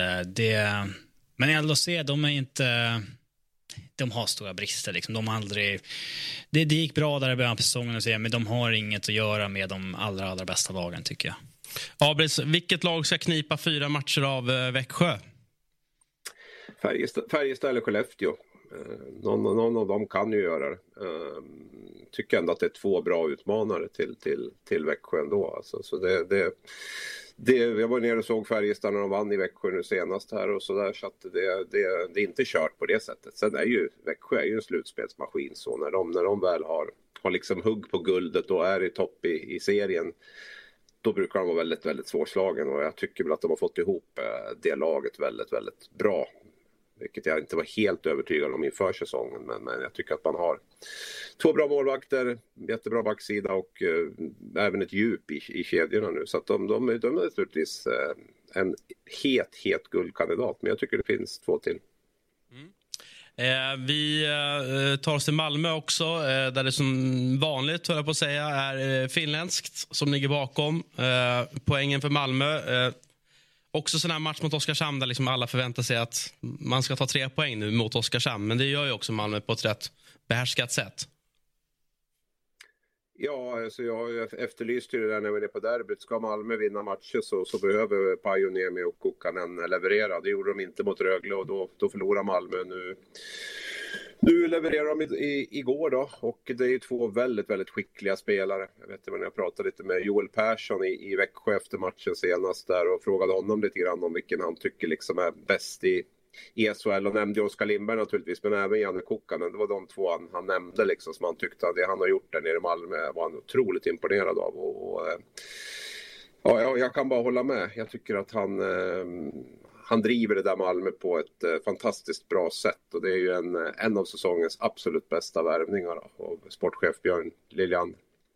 men LOC, de är inte... De har stora brister. Liksom. De har aldrig... det gick bra där i början på säsongen, men de har inget att göra med de allra bästa lagen, tycker jag. Abris, vilket lag ska knipa 4 matcher av Växjö? Färjestad eller Skellefteå. Någon av dem kan ju göra det. Tycker ändå att det är 2 bra utmanare till Växjö ändå. Alltså, så jag var nere och såg Färjestad när de vann i Växjö nu senast här och sådär, så att det är inte kört på det sättet. Sen är ju Växjö är ju en slutspelsmaskin, så när de väl har liksom hugg på guldet och är i topp i serien, då brukar de vara väldigt, väldigt svårslagen, och jag tycker väl att de har fått ihop det laget väldigt, väldigt bra. Vilket jag inte var helt övertygad om inför säsongen. Men jag tycker att man har 2 bra målvakter, jättebra backsida och även ett djup i kedjorna nu. Så att de är naturligtvis en het guldkandidat. Men jag tycker det finns 2 till. Vi tar oss till Malmö också, där det som vanligt, höll jag på att säga, är finländskt som ligger bakom. Poängen för Malmö... Också sån här match mot Oskarshamn där liksom alla förväntar sig att man ska ta 3 poäng nu mot Oskarshamn. Men det gör ju också Malmö på ett rätt behärskat sätt. Ja, alltså jag efterlyste det där när vi är på derbyt. Ska Malmö vinna matcher så behöver Pajuniemi och Kukkanen leverera. Det gjorde de inte mot Rögle, och då förlorar Malmö nu. Nu levererar de igår då, och det är 2 väldigt, väldigt skickliga spelare. Jag vet inte, när jag pratade lite med Joel Persson i Växjö efter matchen senast där och frågade honom lite grann om vilken han tycker liksom är bäst i SHL, och nämnde Oskar Lindberg naturligtvis, men även Janne Kukkanen. Det var de 2 han nämnde liksom, som han tyckte att det han har gjort där nere i Malmö var han otroligt imponerad av. Jag kan bara hålla med. Jag tycker att han driver det där Malmö på ett fantastiskt bra sätt, och det är ju en av säsongens absolut bästa värvningar av sportchef Björn Liljan.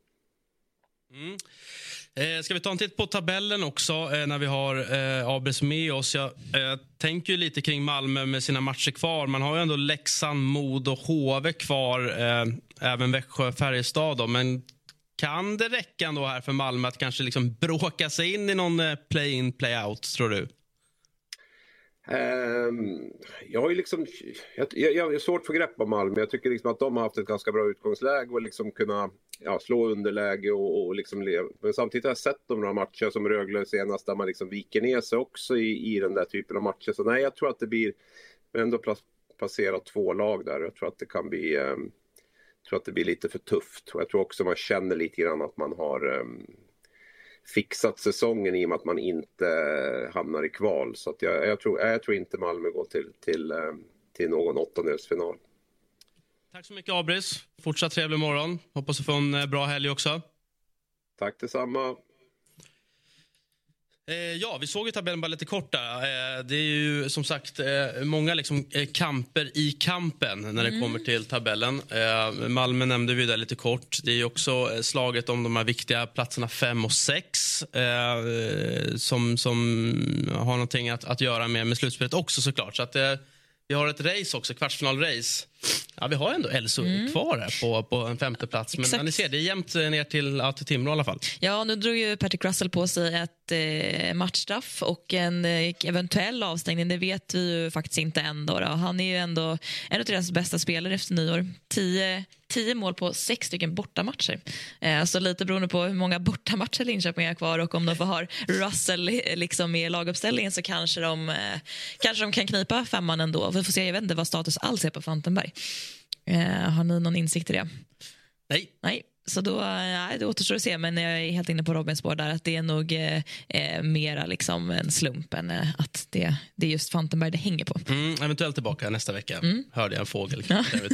Ska vi ta en titt på tabellen också när vi har Abris med oss? Jag tänker ju lite kring Malmö med sina matcher kvar. Man har ju ändå Leksand, Mod och HV kvar, även Växjö, Färjestad då. Men kan det räcka ändå här för Malmö att kanske liksom bråka sig in i någon play-in, play-out, tror du? Jag har ju liksom jag har svårt för grepp om Malmö. Jag tycker liksom att de har haft ett ganska bra utgångsläge och liksom kunna slå underläge och liksom leva. Men samtidigt har jag sett de några matcher som Rögle senast där man liksom viker ner sig också i den där typen av matcher. Så nej, jag tror att det blir ändå passera 2 lag där. Jag tror att det kan bli det blir lite för tufft, och jag tror också man känner lite grann att man har fixat säsongen i och med att man inte hamnar i kval. Så att jag tror inte Malmö går till någon 8-delsfinal. Tack så mycket, Abris. Fortsatt trevlig morgon. Hoppas du får en bra helg också. Tack detsamma. Ja, vi såg ju tabellen bara lite kort där. Det är ju som sagt många liksom kamper i kampen när det kommer till tabellen. Malmö nämnde vi där lite kort. Det är ju också slaget om de här viktiga platserna 5 och 6 som har någonting att göra med slutspelet också såklart. Så att vi har ett race också, kvartsfinalrace. Ja, vi har ändå LSU kvar här på en 5:e plats. Men ni ser, det är jämnt ner till Timrå i alla fall. Ja, nu drog ju Patrick Russell på sig ett matchstraff och en eventuell avstängning. Det vet vi ju faktiskt inte än då. Han är ju ändå en av deras bästa spelare efter nyår. 10 mål på 6 stycken bortamatcher. Så lite beroende på hur många bortamatcher Linköping är kvar och om de får ha Russell liksom i laguppställningen så kanske de kan knipa 5:an ändå. Vi får se, jag vet inte vad status alls är på Fantenberg. Har ni någon insikt i det? Nej. Så då det återstår att se, men jag är helt inne på Robins spår där att det är nog mera liksom en slump än att det är just Fantenberg det hänger på. Eventuellt tillbaka nästa vecka. Hörde jag en fågel.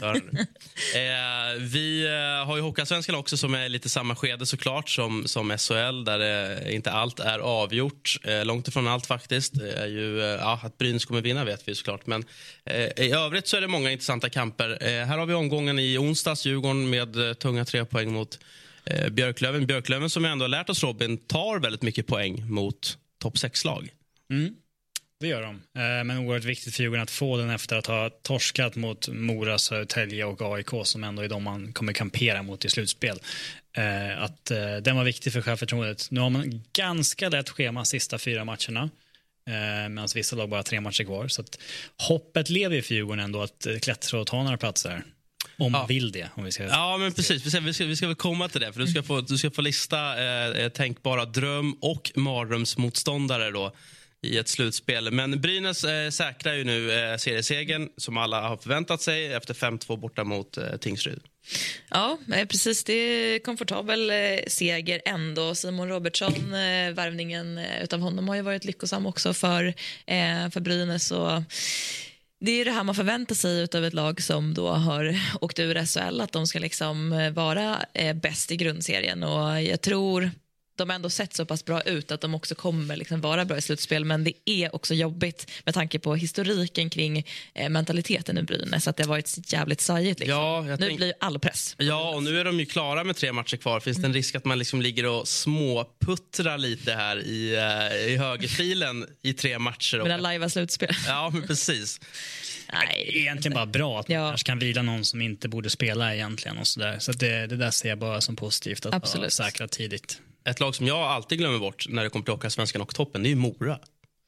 Vi har ju Hockeyallsvenskan också som är lite samma skede såklart som SHL där inte allt är avgjort. Långt ifrån allt faktiskt. Det är ju att Brynäs kommer vinna vet vi såklart, men i övrigt så är det många intressanta kamper. Här har vi omgången i onsdags, Djurgården med tunga 3 poäng mot Björklöven som jag ändå har lärt oss, Robin, tar väldigt mycket poäng mot topp 6-lag. Det gör de. Men oerhört viktigt för Djurgården att få den efter att ha torskat mot Mora, Södertälje och AIK som ändå är de man kommer kampera mot i slutspel. Att den var viktig för självförtroendet. Nu har man ganska lätt schema sista 4 matcherna. Medan vissa lag bara 3 matcher kvar. Så att hoppet lever för Djurgården ändå att klättra och ta några platser. Om man vill det. Om vi ska... Ja, men precis. Vi ska väl komma till det. För du ska få lista tänkbara dröm- och mardrömsmotståndare då i ett slutspel. Men Brynäs säkrar ju nu seriesegern som alla har förväntat sig efter 5-2 borta mot Tingsryd. Ja, precis. Det är komfortabel seger ändå. Simon Robertsson, värvningen utav honom har ju varit lyckosam också för Brynäs och det är det här man förväntar sig utav ett lag som då har åkt ur SHL, att de ska liksom vara bäst i grundserien och jag tror de har ändå sett så pass bra ut att de också kommer liksom vara bra i slutspel, men det är också jobbigt med tanke på historiken kring mentaliteten i Brynäs, att det har varit jävligt sajigt liksom. Ja, nu blir all press. Ja, och nu är de ju klara med 3 matcher kvar. Finns det en risk att man liksom ligger och småputtrar lite här i högerfilen i 3 matcher? Med den lajva slutspel. Ja, men precis. Nej, det är egentligen bara bra att man kanske kan vila någon som inte borde spela egentligen och sådär. Så det där ser jag bara som positivt att vara säkra tidigt. Ett lag som jag alltid glömmer bort när det kommer till Hockeyallsvenskan och toppen, det är ju Mora.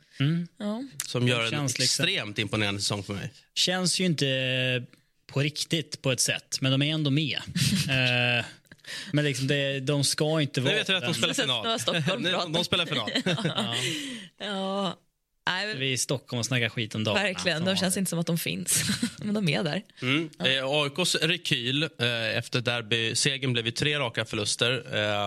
Som gör en extremt imponerande säsong för mig. Känns ju inte på riktigt på ett sätt, men de är ändå med. Men liksom de ska inte vara... Nu vet jag att de spelar final. De spelar final. Ja. Vi är i Stockholm och snackar skit om dagarna. Verkligen, de känns inte som att de finns. Men de är där. AIKs rekyl efter derby-segern blev 3 raka förluster.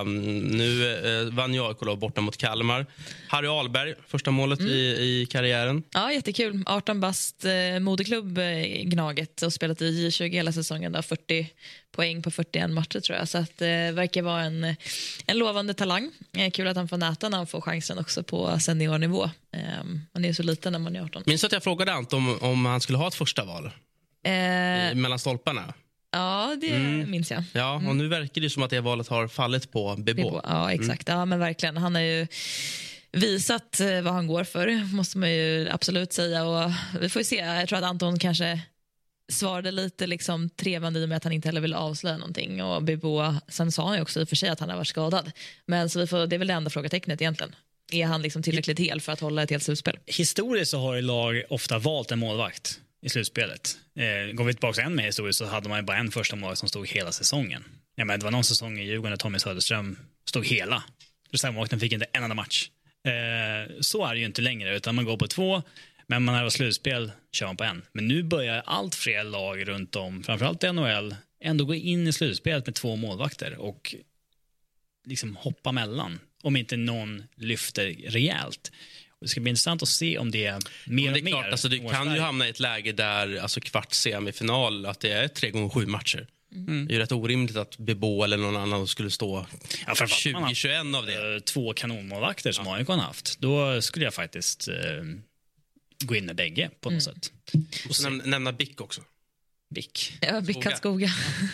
Nu vann AIK då borta mot Kalmar. Harry Ahlberg, första målet i karriären. Ja, jättekul. 18 bast moderklubb Gnaget och spelat i J20 hela säsongen. Då, 40 poäng på 41 matcher tror jag. Så att det verkar vara en lovande talang. Kul att han får näta när han får chansen också på seniornivå. Man är så liten när man är 18. Minns att jag frågade Anton om han skulle ha ett första val mellan stolparna. Ja, det minns jag. Ja, och nu verkar det som att det valet har fallit på Bebo. Ja, exakt. Ja, men verkligen. Han har ju visat vad han går för, måste man ju absolut säga. Och vi får ju se. Jag tror att Anton kanske svarade lite liksom trevande i med att han inte heller ville avslöja någonting. Och Bebo, sen sa han ju också i och för sig att han har varit skadad. Men så det är väl det enda frågetecknet egentligen. Är han liksom tillräckligt hel för att hålla ett helt slutspel? Historiskt så har ju lag ofta valt en målvakt i slutspelet. Går vi tillbaka än med historiskt så hade man ju bara en första målvakt som stod hela säsongen. Ja, men det var någon säsong i Djurgården där Tommy Söderström stod hela. Reservmålvakten fick inte en enda match. Så är det ju inte längre, utan man går på 2. Men man har slutspel, kör man på 1. Men nu börjar allt fler lag runt om, framförallt i NHL, ändå gå in i slutspelet med 2 målvakter och liksom hoppa mellan. Om inte någon lyfter rejält. Det ska bli intressant att se om det är mer och mer. Klart, alltså, du kan ju hamna i ett läge där alltså kvart semifinal att det är 3x7 matcher. Det är ju rätt orimligt att Bebo eller någon annan skulle stå 20-21 av det. 2 kanonmålvakter som AIK har haft. Då skulle jag faktiskt gå in med bägge på något sätt. Och så nämna Bick också. Bick. Ja, Bick Karlskoga.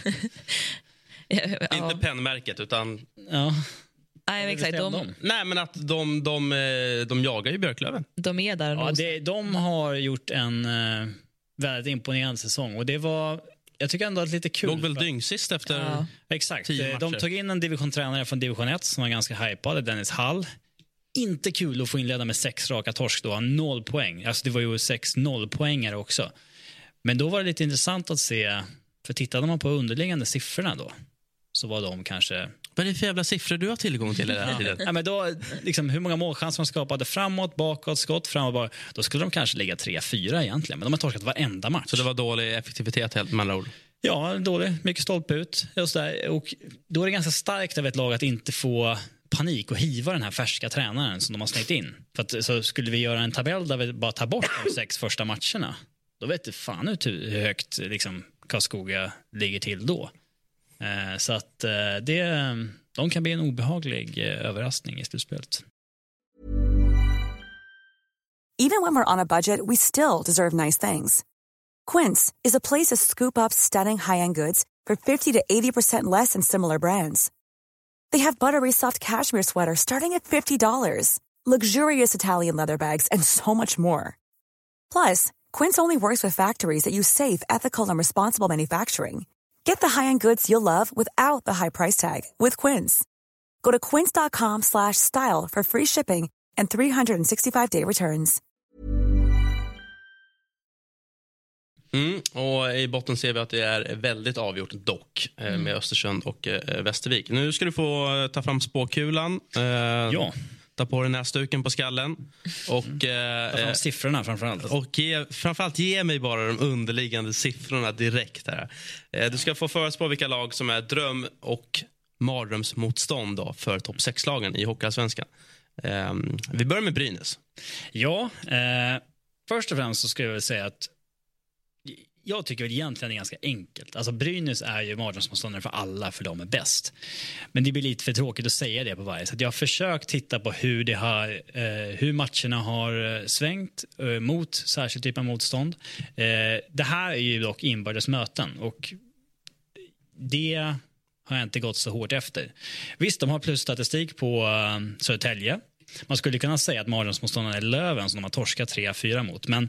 Inte pennmärket utan... Ja. Nej, exakt. Nej, men att de jagar ju Björklöven. De är där. Ja, de har gjort en väldigt imponerande säsong. Och det var, jag tycker ändå att lite kul. Låg väl dyngsist efter exakt. 10 matcher. De tog in en divisiontränare från division 1 som var ganska hypad, Dennis Hall. Inte kul att få inleda med 6 raka torsk då, 0 poäng. Alltså det var ju 6 0-poängare också. Men då var det lite intressant att se, för tittade man på underliggande siffrorna då, så var de kanske... Vad är det för jävla siffror du har tillgång till i den här tiden? Ja, men då, liksom, hur många målchanser de skapade framåt, bakåt, skott, framåt, bakåt. Då skulle de kanske ligga 3-4 egentligen. Men de har torskat varenda match. Så det var dålig effektivitet helt med andra ord? Ja, dålig. Mycket stolpe ut. Just där. Och då är det ganska starkt av ett lag att inte få panik och hiva den här färska tränaren som de har snäckt in. För att, så skulle vi göra en tabell där vi bara tar bort de 6 första matcherna, då vet det fan ut hur högt liksom, Karlskoga ligger till då. Så att de kan bli en obehaglig överraskning i slutspelet. Even when we're on a budget, we still deserve nice things. Quince is a place to scoop up stunning high-end goods for 50 to 80% less than similar brands. They have buttery soft cashmere sweaters starting at $50, luxurious Italian leather bags, and so much more. Plus, Quince only works with factories that use safe, ethical, and responsible manufacturing. Get the high-end goods you'll love without the high price tag with Quince. Go to quince.com/style for free shipping and 365-day returns. Och i botten ser vi att det är väldigt avgjort dock med Östersund och Västervik. Nu ska du få ta fram spåkulan. Ta på dig näsduken på skallen och ta fram siffrorna framförallt. Och framförallt ge mig bara de underliggande siffrorna direkt här. Du ska få förutspå vilka lag som är dröm- och mardrömsmotstånd då för topp 6-lagen i Hockeyallsvenskan. Vi börjar med Brynäs. Ja, först och främst så ska jag väl säga att jag tycker väl egentligen det är ganska enkelt. Alltså Brynäs är ju mardrömsmotståndare för alla, för de är bäst. Men det blir lite för tråkigt att säga det på varje. Så jag har försökt titta på hur matcherna har svängt mot särskild typ av motstånd. Det här är ju dock inbördes möten och det har jag inte gått så hårt efter. Visst, de har plusstatistik på Södertälje. Man skulle kunna säga att mardrömsmotståndarna är Löven som de har torskat 3-4 mot. Men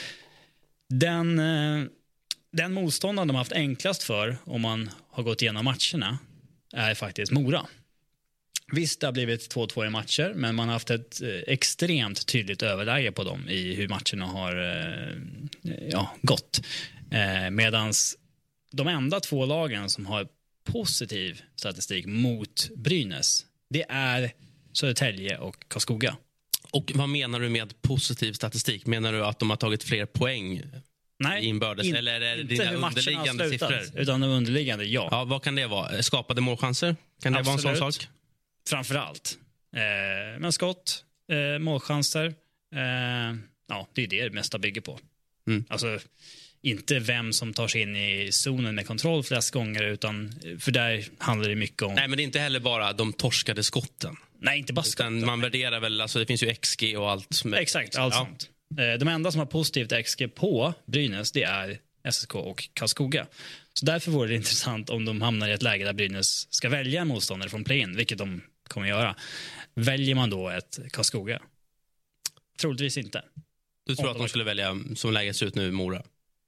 den motståndaren de har haft enklast för om man har gått igenom matcherna är faktiskt Mora. Visst, det har blivit 2-2 i matcher, men man har haft ett extremt tydligt överläge på dem i hur matcherna har gått. Medans de enda 2 lagen som har positiv statistik mot Brynäs, det är Södertälje och Karlskoga. Och vad menar du med positiv statistik? Menar du att de har tagit fler poäng? Nej, inbördes, eller är det dina underliggande siffror? Utan de underliggande, ja. Vad kan det vara? Skapade målchanser? Kan det Absolut. vara en sån sak? Framförallt. Men skott, målchanser, det är det mesta bygger på. Alltså, inte vem som tar sig in i zonen med kontroll flest gånger, utan för där handlar det mycket om... Nej, men det är inte heller bara de torskade skotten. Nej, inte bara skotten. Man värderar väl, alltså det finns ju XG och allt. Exakt, allt sånt. De enda som har positivt XG på Brynäs, det är SSK och Karlskoga. Så därför vore det intressant om de hamnar i ett läge där Brynäs ska välja en motståndare från play-in, vilket de kommer göra. Väljer man då ett Karlskoga? Troligtvis inte. Du tror att de skulle välja, som läget ser ut nu, Mora?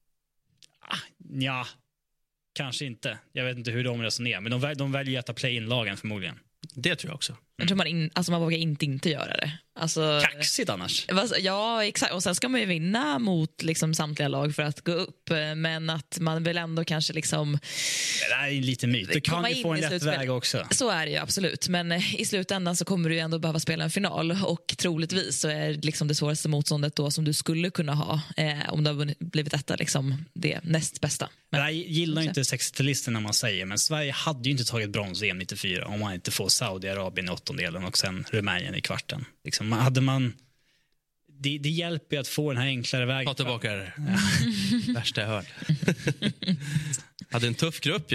Ja, kanske inte. Jag vet inte hur de resonerar, men de väljer att ta play-in-lagen förmodligen. Det tror jag också. Jag tror man vågar inte göra det. Alltså, kaxigt annars. Ja, exakt. Och sen ska man ju vinna mot liksom samtliga lag för att gå upp. Men att man vill ändå kanske liksom... Det där är lite myt. Du kan ju få en lätt väg också. Så är det ju absolut. Men i slutändan så kommer du ju ändå behöva spela en final. Och troligtvis så är liksom det svåraste motståndet då som du skulle kunna ha om det har blivit detta liksom det näst bästa. Men, jag gillar inte 60-talisten när man säger, men Sverige hade ju inte tagit brons i EM 94 om man inte får Saudiarabien i 8:e och sen Rumänien i kvarten. Liksom, det hjälper ju att få den här enklare vägen. Ta tillbaka det. Värsta jag hört. Hade en tuff grupp ju.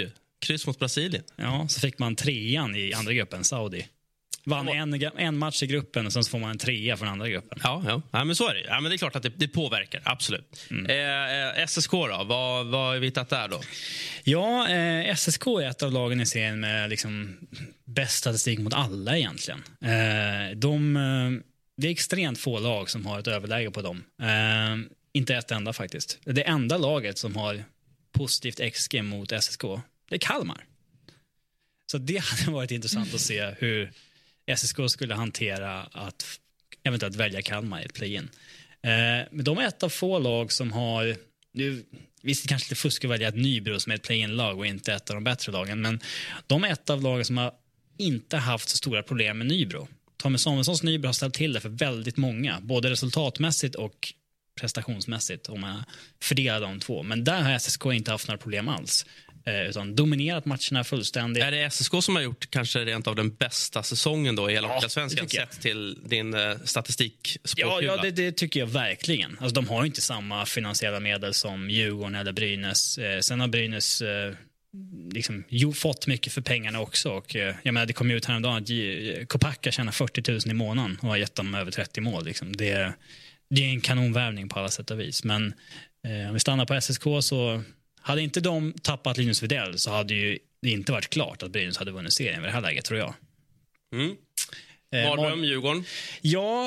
kryss mot Brasilien. Ja, så fick man 3:an i andra gruppen, Saudi. Vann en match i gruppen och sen så får man en 3 från andra gruppen. Ja, men så är det. Ja, men det är klart att det påverkar, absolut. SSK då, vad har vi hittat där då? Ja, SSK är ett av lagen i serien med liksom bäst statistik mot alla egentligen. Det är extremt få lag som har ett överläge på dem. Inte ett enda faktiskt. Det enda laget som har positivt XG mot SSK, det är Kalmar. Så det hade varit intressant att se hur SSK skulle hantera att eventuellt välja Kalmar i ett play-in. Men de är ett av få lag som har... Nu, visst, kanske lite fusk att välja ett Nybro som är ett play-in-lag och inte ett av de bättre lagen, men de är ett av lagen som har inte haft så stora problem med Nybro. Tommy Samuelssons Nybro har ställt till det för väldigt många, både resultatmässigt och prestationsmässigt, om man fördelar de två. Men där har SSK inte haft några problem alls. Utan dominerat matcherna fullständigt. Är det SSK som har gjort kanske rent av den bästa säsongen då i hela Hockeyallsvenskan sett till din statistikspråkkula? Ja, det tycker jag verkligen. Alltså, de har ju inte samma finansiella medel som Djurgården eller Brynäs. Sen har Brynäs liksom fått mycket för pengarna också. Och, jag menar, det kom ut häromdagen att Kopacka tjänar 40 000 i månaden och har gett dem över 30 mål. Liksom. Det är en kanonvärvning på alla sätt och vis. Men om vi stannar på SSK så... Hade inte de tappat Linus Widell så hade ju det inte varit klart att Brynäs hade vunnit serien i det här läget, tror jag. Mardröm, Djurgården? Ja,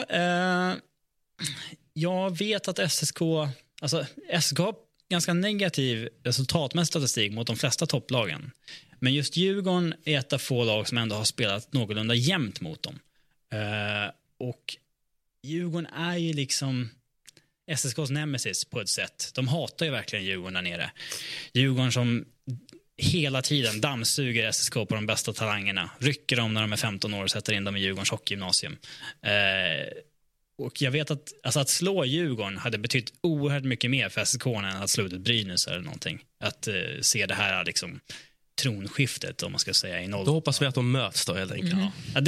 jag vet att SSK har ganska negativ resultatmässig statistik mot de flesta topplagen. Men just Djurgården är ett av få lag som ändå har spelat någorlunda jämnt mot dem. Och Djurgården är ju liksom... SSKs nemesis på ett sätt. De hatar ju verkligen Djurgården där nere. Djurgården som hela tiden dammsuger SSK på de bästa talangerna. Rycker dem när de är 15 år och sätter in dem i Djurgårdens hockeygymnasium. Och jag vet att slå Djurgården hade betytt oerhört mycket mer för SSK än att slå ut ett Brynäs eller någonting. Att se det här liksom tronskiftet, om man ska säga, i noll. Då hoppas vi att de möts då, helt enkelt. Ja,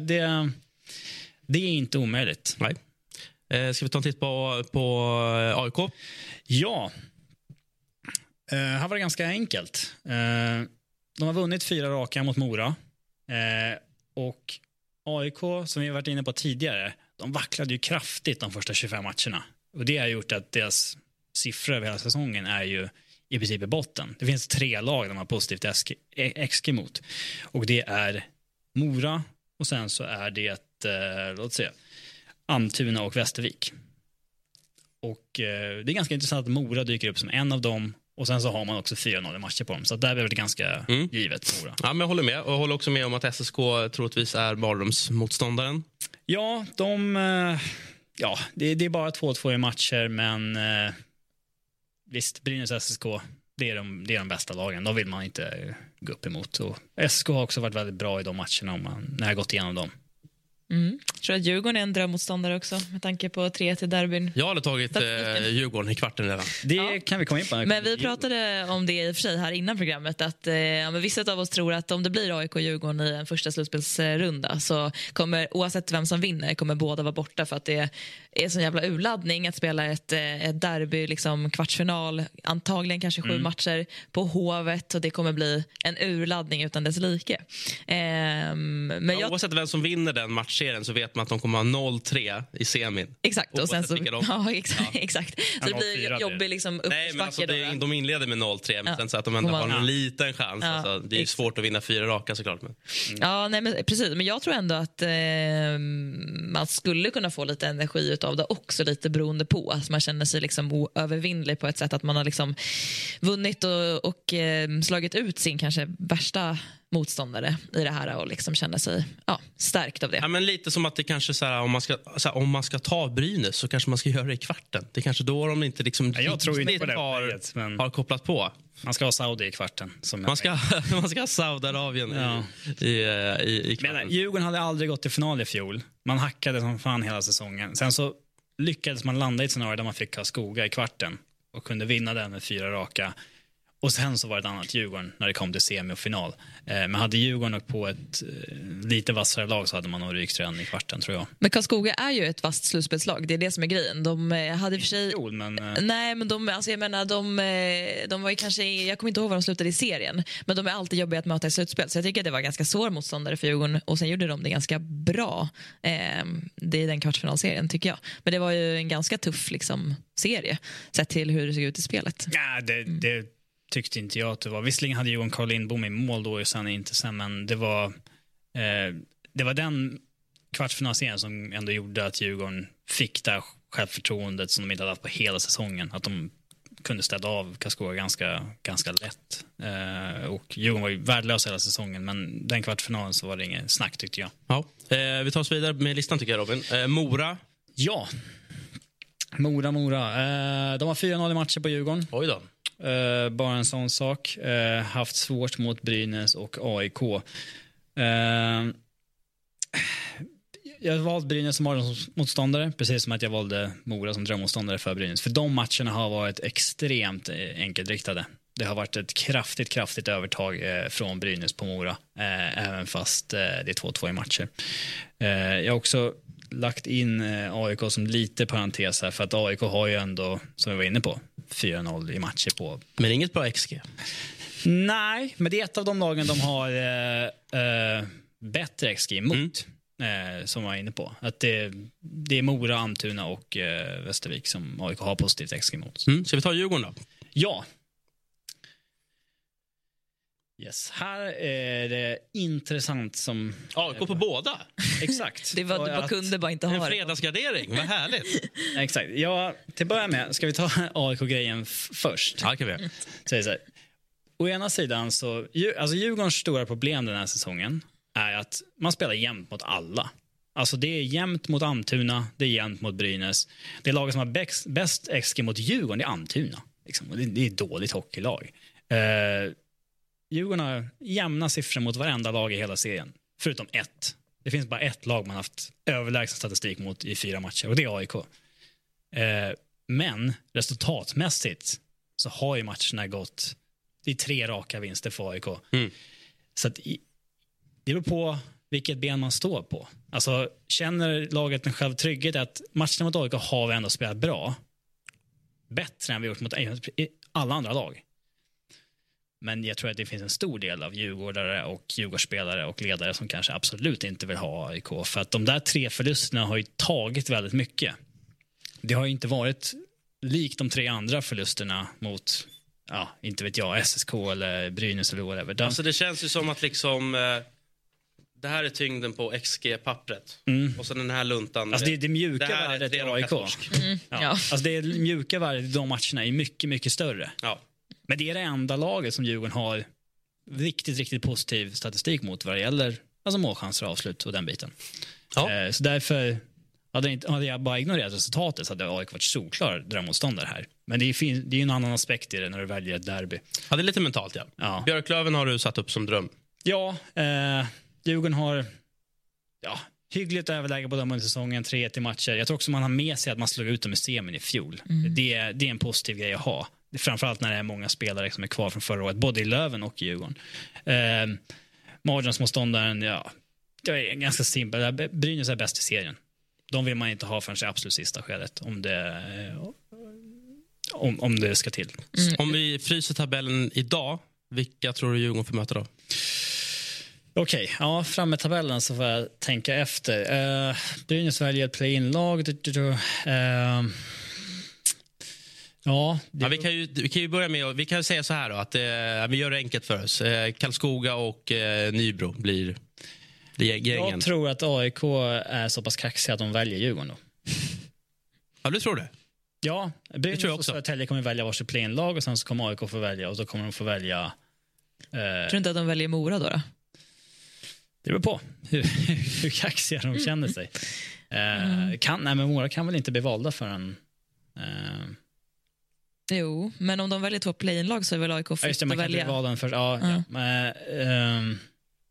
det är inte omöjligt. Nej. Ska vi ta en titt på AIK? Ja. Här var det ganska enkelt. De har vunnit 4 raka mot Mora. Och AIK, som vi har varit inne på tidigare, de vacklade ju kraftigt de första 25 matcherna. Och det har gjort att deras siffror över hela säsongen är ju i princip i botten. Det finns 3 lag de har positivt XG mot. Och det är Mora och sen så är det, låt se, Almtuna och Västervik. Och det är ganska intressant att Mora dyker upp som en av dem. Och sen så har man också 4-0 i matcher på dem. Så där är det ganska givet, Mora. Ja, men jag håller med. Och jag håller också med om att SSK troligtvis är mardrömsmotståndaren. Ja, det är bara 2-2 i matcher. Men visst, Brynäs SSK, det är de bästa lagen. De vill man inte gå upp emot. Och SSK har också varit väldigt bra i de matcherna när jag har gått igenom dem. Jag tror att Djurgården är en drömmotståndare också med tanke på 3 i derbyn. Jag hade tagit Djurgården i kvarten redan. Det kan vi komma in på. Men vi pratade om det i och för sig här innan programmet att men vissa av oss tror att om det blir AIK och Djurgården i en första slutspelsrunda så kommer, oavsett vem som vinner, kommer båda vara borta för att det är sån jävla urladdning att spela ett derby, liksom kvartsfinal, antagligen kanske 7 matcher på Hovet, och det kommer bli en urladdning utan dess like. Men oavsett vem som vinner den matchserien så vet man att de kommer ha 0-3 i semin. Exakt, och sen så exakt. Så det blir jobbig liksom uppförsbacke. Nej, men alltså de inleder med 0-3 men sen så att de ändå har en liten chans. Alltså, det är ju svårt att vinna 4 raka såklart. Men. Ja, nej, men precis. Men jag tror ändå att man skulle kunna få lite energi av det också, lite beroende på. Alltså man känner sig liksom oövervinnlig på ett sätt att man har liksom vunnit och slagit ut sin kanske värsta motståndare i det här och liksom känner sig stärkt av det. Ja, men lite som att det kanske så här, om man ska ta Brynäs så kanske man ska göra det i kvarten. Det är kanske då de inte liksom jag tror inte på det har kopplat på. Man ska ha Saudi i kvarten. Man ska ha Saudiarabien i kvarten. Men Djurgården hade aldrig gått till final i fjol. Man hackade som fan hela säsongen. Sen så lyckades man landa i ett scenario där man fick ha Skoga i kvarten och kunde vinna den med 4 raka. Och sen så var det ett annat Djurgården när det kom till semi och final. Men hade Djurgården och på ett lite vassare lag så hade man nog rykt redan i kvarten, tror jag. Men Karlskoga är ju ett vasst slutspelslag. Det är det som är grejen. De hade för sig... Nej, men de var ju kanske... Jag kommer inte ihåg var de slutade i serien. Men de är alltid jobbiga att möta i slutspel. Så jag tycker att det var ganska svår motståndare för Djurgården. Och sen gjorde de det ganska bra. Det är den kvartsfinalserien, tycker jag. Men det var ju en ganska tuff liksom, serie. Sett till hur det såg ut i spelet. Ja, det tyckte inte jag att det var. Visserligen hade Johan Carl Lindbom i mål då och sen inte sen, men det var den kvartsfinalserien som ändå gjorde att Djurgården fick det självförtroendet som de inte hade haft på hela säsongen. Att de kunde städa av Karlskoga ganska lätt. Och Djurgården var ju värdelös hela säsongen, men den kvartsfinalen så var det ingen snack, tyckte jag. Ja. Vi tar oss vidare med listan, tycker jag, Robin. Mora. Ja. Mora. De har 4-0 i matcher på Djurgården. Oj då. Bara en sån sak. Haft svårt mot Brynäs och AIK. Jag valde Brynäs som motståndare, precis som att jag valde Mora som drömmotståndare för Brynäs. För de matcherna har varit extremt enkelriktade. Det har varit ett kraftigt övertag från Brynäs på Mora, även fast det är 2-2 i matcher. Jag har också lagt in AIK som lite parentes här, för att AIK har ju ändå, som vi var inne på, 4-0 i matcher på. Men inget bra XG. Nej, men det är ett av de lagen de har bättre XG mot, som jag var inne på. Att det är Mora, Almtuna och Västervik som AIK har positivt XG mot. Ska vi ta Djurgården då? Ja. Yes. Här är det intressant som... AIK på båda. Exakt. Det var, du kunde bara inte ha en fredagsgradering, vad härligt. Exakt. Ja, till att börja med, ska vi ta AIK-grejen först? Ja, kan vi. Så här. Å ena sidan så... Alltså Djurgårdens stora problem den här säsongen är att man spelar jämnt mot alla. Alltså det är jämnt mot Almtuna, det är jämnt mot Brynäs. Det laget som har bäst XG mot Djurgården, det är Almtuna. Liksom. Det är ett dåligt hockeylag. Djurgården har jämna siffror mot varenda lag i hela serien. Förutom ett. Det finns bara ett lag man haft överlägsen statistik mot i 4 matcher. Och det är AIK. Men resultatmässigt så har ju matcherna gått... Det är 3 raka vinster för AIK. Så att det beror på vilket ben man står på. Alltså, känner laget en själv trygghet att matcherna mot AIK har vi ändå spelat bra. Bättre än vi gjort mot alla andra lag. Men jag tror att det finns en stor del av djurgårdare och djurgårdsspelare och ledare som kanske absolut inte vill ha AIK. För att de där 3 förlusterna har ju tagit väldigt mycket. Det har ju inte varit likt de 3 andra förlusterna mot, inte vet jag, SSK eller Brynäs eller whatever. Alltså det känns ju som att liksom... det här är tyngden på XG-pappret. Och så den här luntan. Alltså det mjuka värdet i AIK. Alltså det mjuka värdet i de matcherna är mycket, mycket större. Ja. Men det är det enda laget som Djurgården har riktigt positiv statistik mot vad det gäller alltså målchanser, avslut och den biten. Ja. Så därför hade jag bara ignorerat resultatet så hade AIK varit solklar drömmotståndare här. Men det är ju en annan aspekt i det när du väljer ett derby. Ja, det är lite mentalt, ja. Björklöven har du satt upp som dröm. Ja, Djurgården har hyggligt överläge på dem under säsongen, 3-1 matcher. Jag tror också man har med sig att man slog ut dem i semin i fjol. Det är en positiv grej att ha. Framförallt när det är många spelare som är kvar från förra året, både i Löven och i Djurgården. Margins-motståndaren, det är ganska simpelt. Brynäs är bäst i serien. De vill man inte ha förrän det absolut sista skedet, om det ska till. Om vi fryser tabellen idag, vilka tror du Djurgården får möta då? Okej, fram med tabellen så får jag tänka efter. Brynäs väljer ett play-in-lag. Vi kan ju börja med, vi kan säga så här då, att vi gör det enkelt för oss. Karlskoga och Nybro blir gängen. Jag tror att AIK är så pass kaxiga att de väljer Djurgården då. Ja, du tror det? Ja, Brynäs och Södertälje kommer välja varsitt play-in-lag och sen så kommer AIK få välja och då kommer de få välja... Tror du inte att de väljer Mora då? Det beror på hur kaxiga de känner sig. Men Mora kan väl inte bli valda förrän... Jo, men om de väljer 2 play-in-lag så är väl AIK fritt att välja.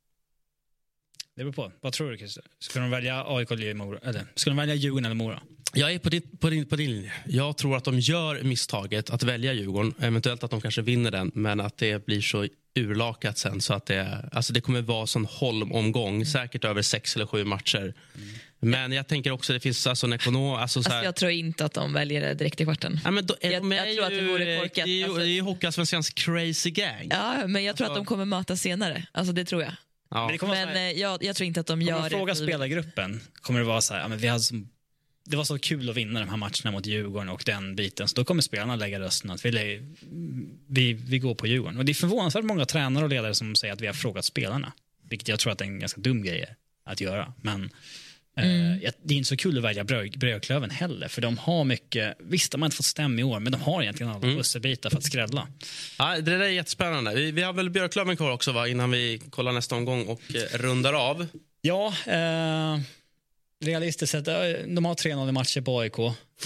Det beror på. Vad tror du, Christer? Ska de välja AIK eller Mora? Eller ska de välja Djurgården eller Mora? Jag är på din linje. Jag tror att de gör misstaget att välja Djurgården. Eventuellt att de kanske vinner den, men att det blir så urlakat sen så att det kommer vara sån Holm-omgång, säkert över 6 eller 7 matcher. Men jag tänker också det finns alltså en ekonom... jag tror inte att de väljer det direkt i kvarten. Ja, men jag tror att det vore korkat. Det är ju Hockeyallsvenskans crazy gang. Ja, men jag tror att de kommer möta senare. Alltså det tror jag. Ja. Men jag tror inte att de gör det. Fråga spelargruppen kommer det vara så här, men det var så kul att vinna de här matcherna mot Djurgården och den biten. Så då kommer spelarna lägga rösten att vi går på Djurgården. Och det är förvånansvärt många tränare och ledare som säger att vi har frågat spelarna. Vilket jag tror att det är en ganska dum grej att göra. Men det är inte så kul att välja Brödklöven heller. För de har mycket, visst de har inte fått stäm i år, men de har egentligen alla pusselbitar för att skrädla. Ja, det där är jättespännande. Vi har väl Björklöven kvar också innan vi kollar nästa omgång och rundar av. Ja, realistiskt sett, de har 3-0 i matcher på AIK.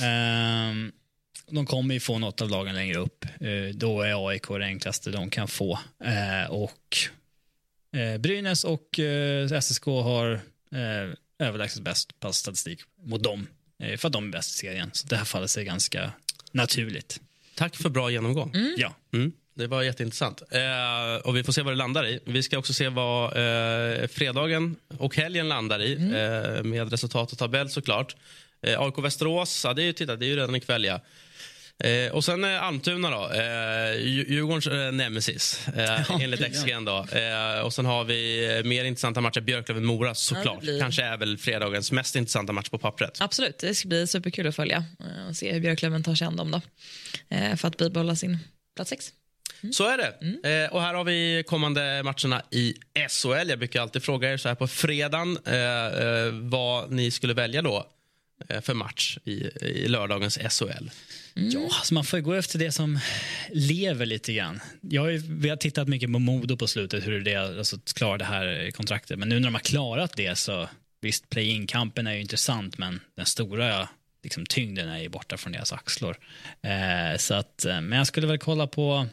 De kommer ju få något av lagen längre upp. Då är AIK det enklaste de kan få. Och Brynäs och SSK har överlägset bäst passstatistik mot dem. För att de är bäst i serien. Så det här faller sig ganska naturligt. Tack för bra genomgång. Ja. Det var jätteintressant. Och vi får se vad det landar i. Vi ska också se vad fredagen och helgen landar i. Med resultat och tabell såklart. AIK Västerås, det är ju redan ikväll. Ja. Och sen Almtuna då. Djurgårdens nemesis. Enligt XG'n då. Och sen har vi mer intressanta matcher. Björklöven-Mora såklart. Kanske är väl fredagens mest intressanta match på pappret. Absolut, det ska bli superkul att följa. Och se hur Björklöven tar sig an dem då. För att bibehålla sin plats 6. Så är det. Och här har vi kommande matcherna i SHL. Jag brukar alltid fråga er så här på fredagen vad ni skulle välja då för match i lördagens SHL. Ja, alltså man får gå efter det som lever lite grann. Vi har tittat mycket på Modo på slutet, hur det alltså, klarar det här kontraktet. Men nu när de har klarat det så visst, play-in-kampen är ju intressant, men den stora liksom, tyngden är ju borta från deras axlar. Men jag skulle väl kolla på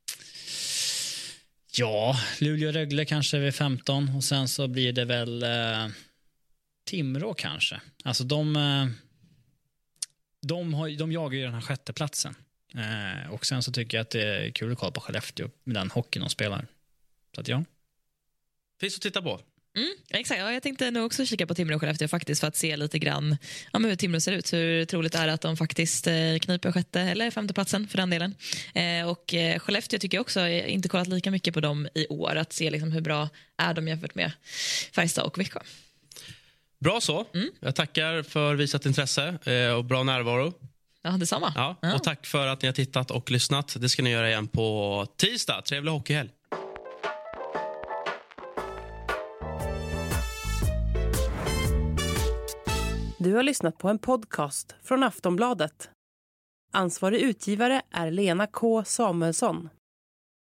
Luleå-Rögle kanske vid 15 och sen så blir det väl Timrå kanske. Alltså de jagar ju den här 6:e platsen. Och sen så tycker jag att det är kul att kolla på Skellefteå med den hockeyn de spelar. Så att Finns att titta på. Exakt, jag tänkte nog också kika på Timrå och Skellefteå faktiskt för att se lite grann hur Timrå ser ut. Hur troligt är det att de faktiskt kniper 6:e eller 5:e platsen för den delen. Och Skellefteå tycker jag också inte kollat lika mycket på dem i år. Att se liksom hur bra är de jämfört med Färjestad och Växjö. Bra så. Jag tackar för visat intresse och bra närvaro. Ja, detsamma. Ja. Och tack för att ni har tittat och lyssnat. Det ska ni göra igen på tisdag. Trevlig hockeyhelg. Du har lyssnat på en podcast från Aftonbladet. Ansvarig utgivare är Lena K. Samuelsson.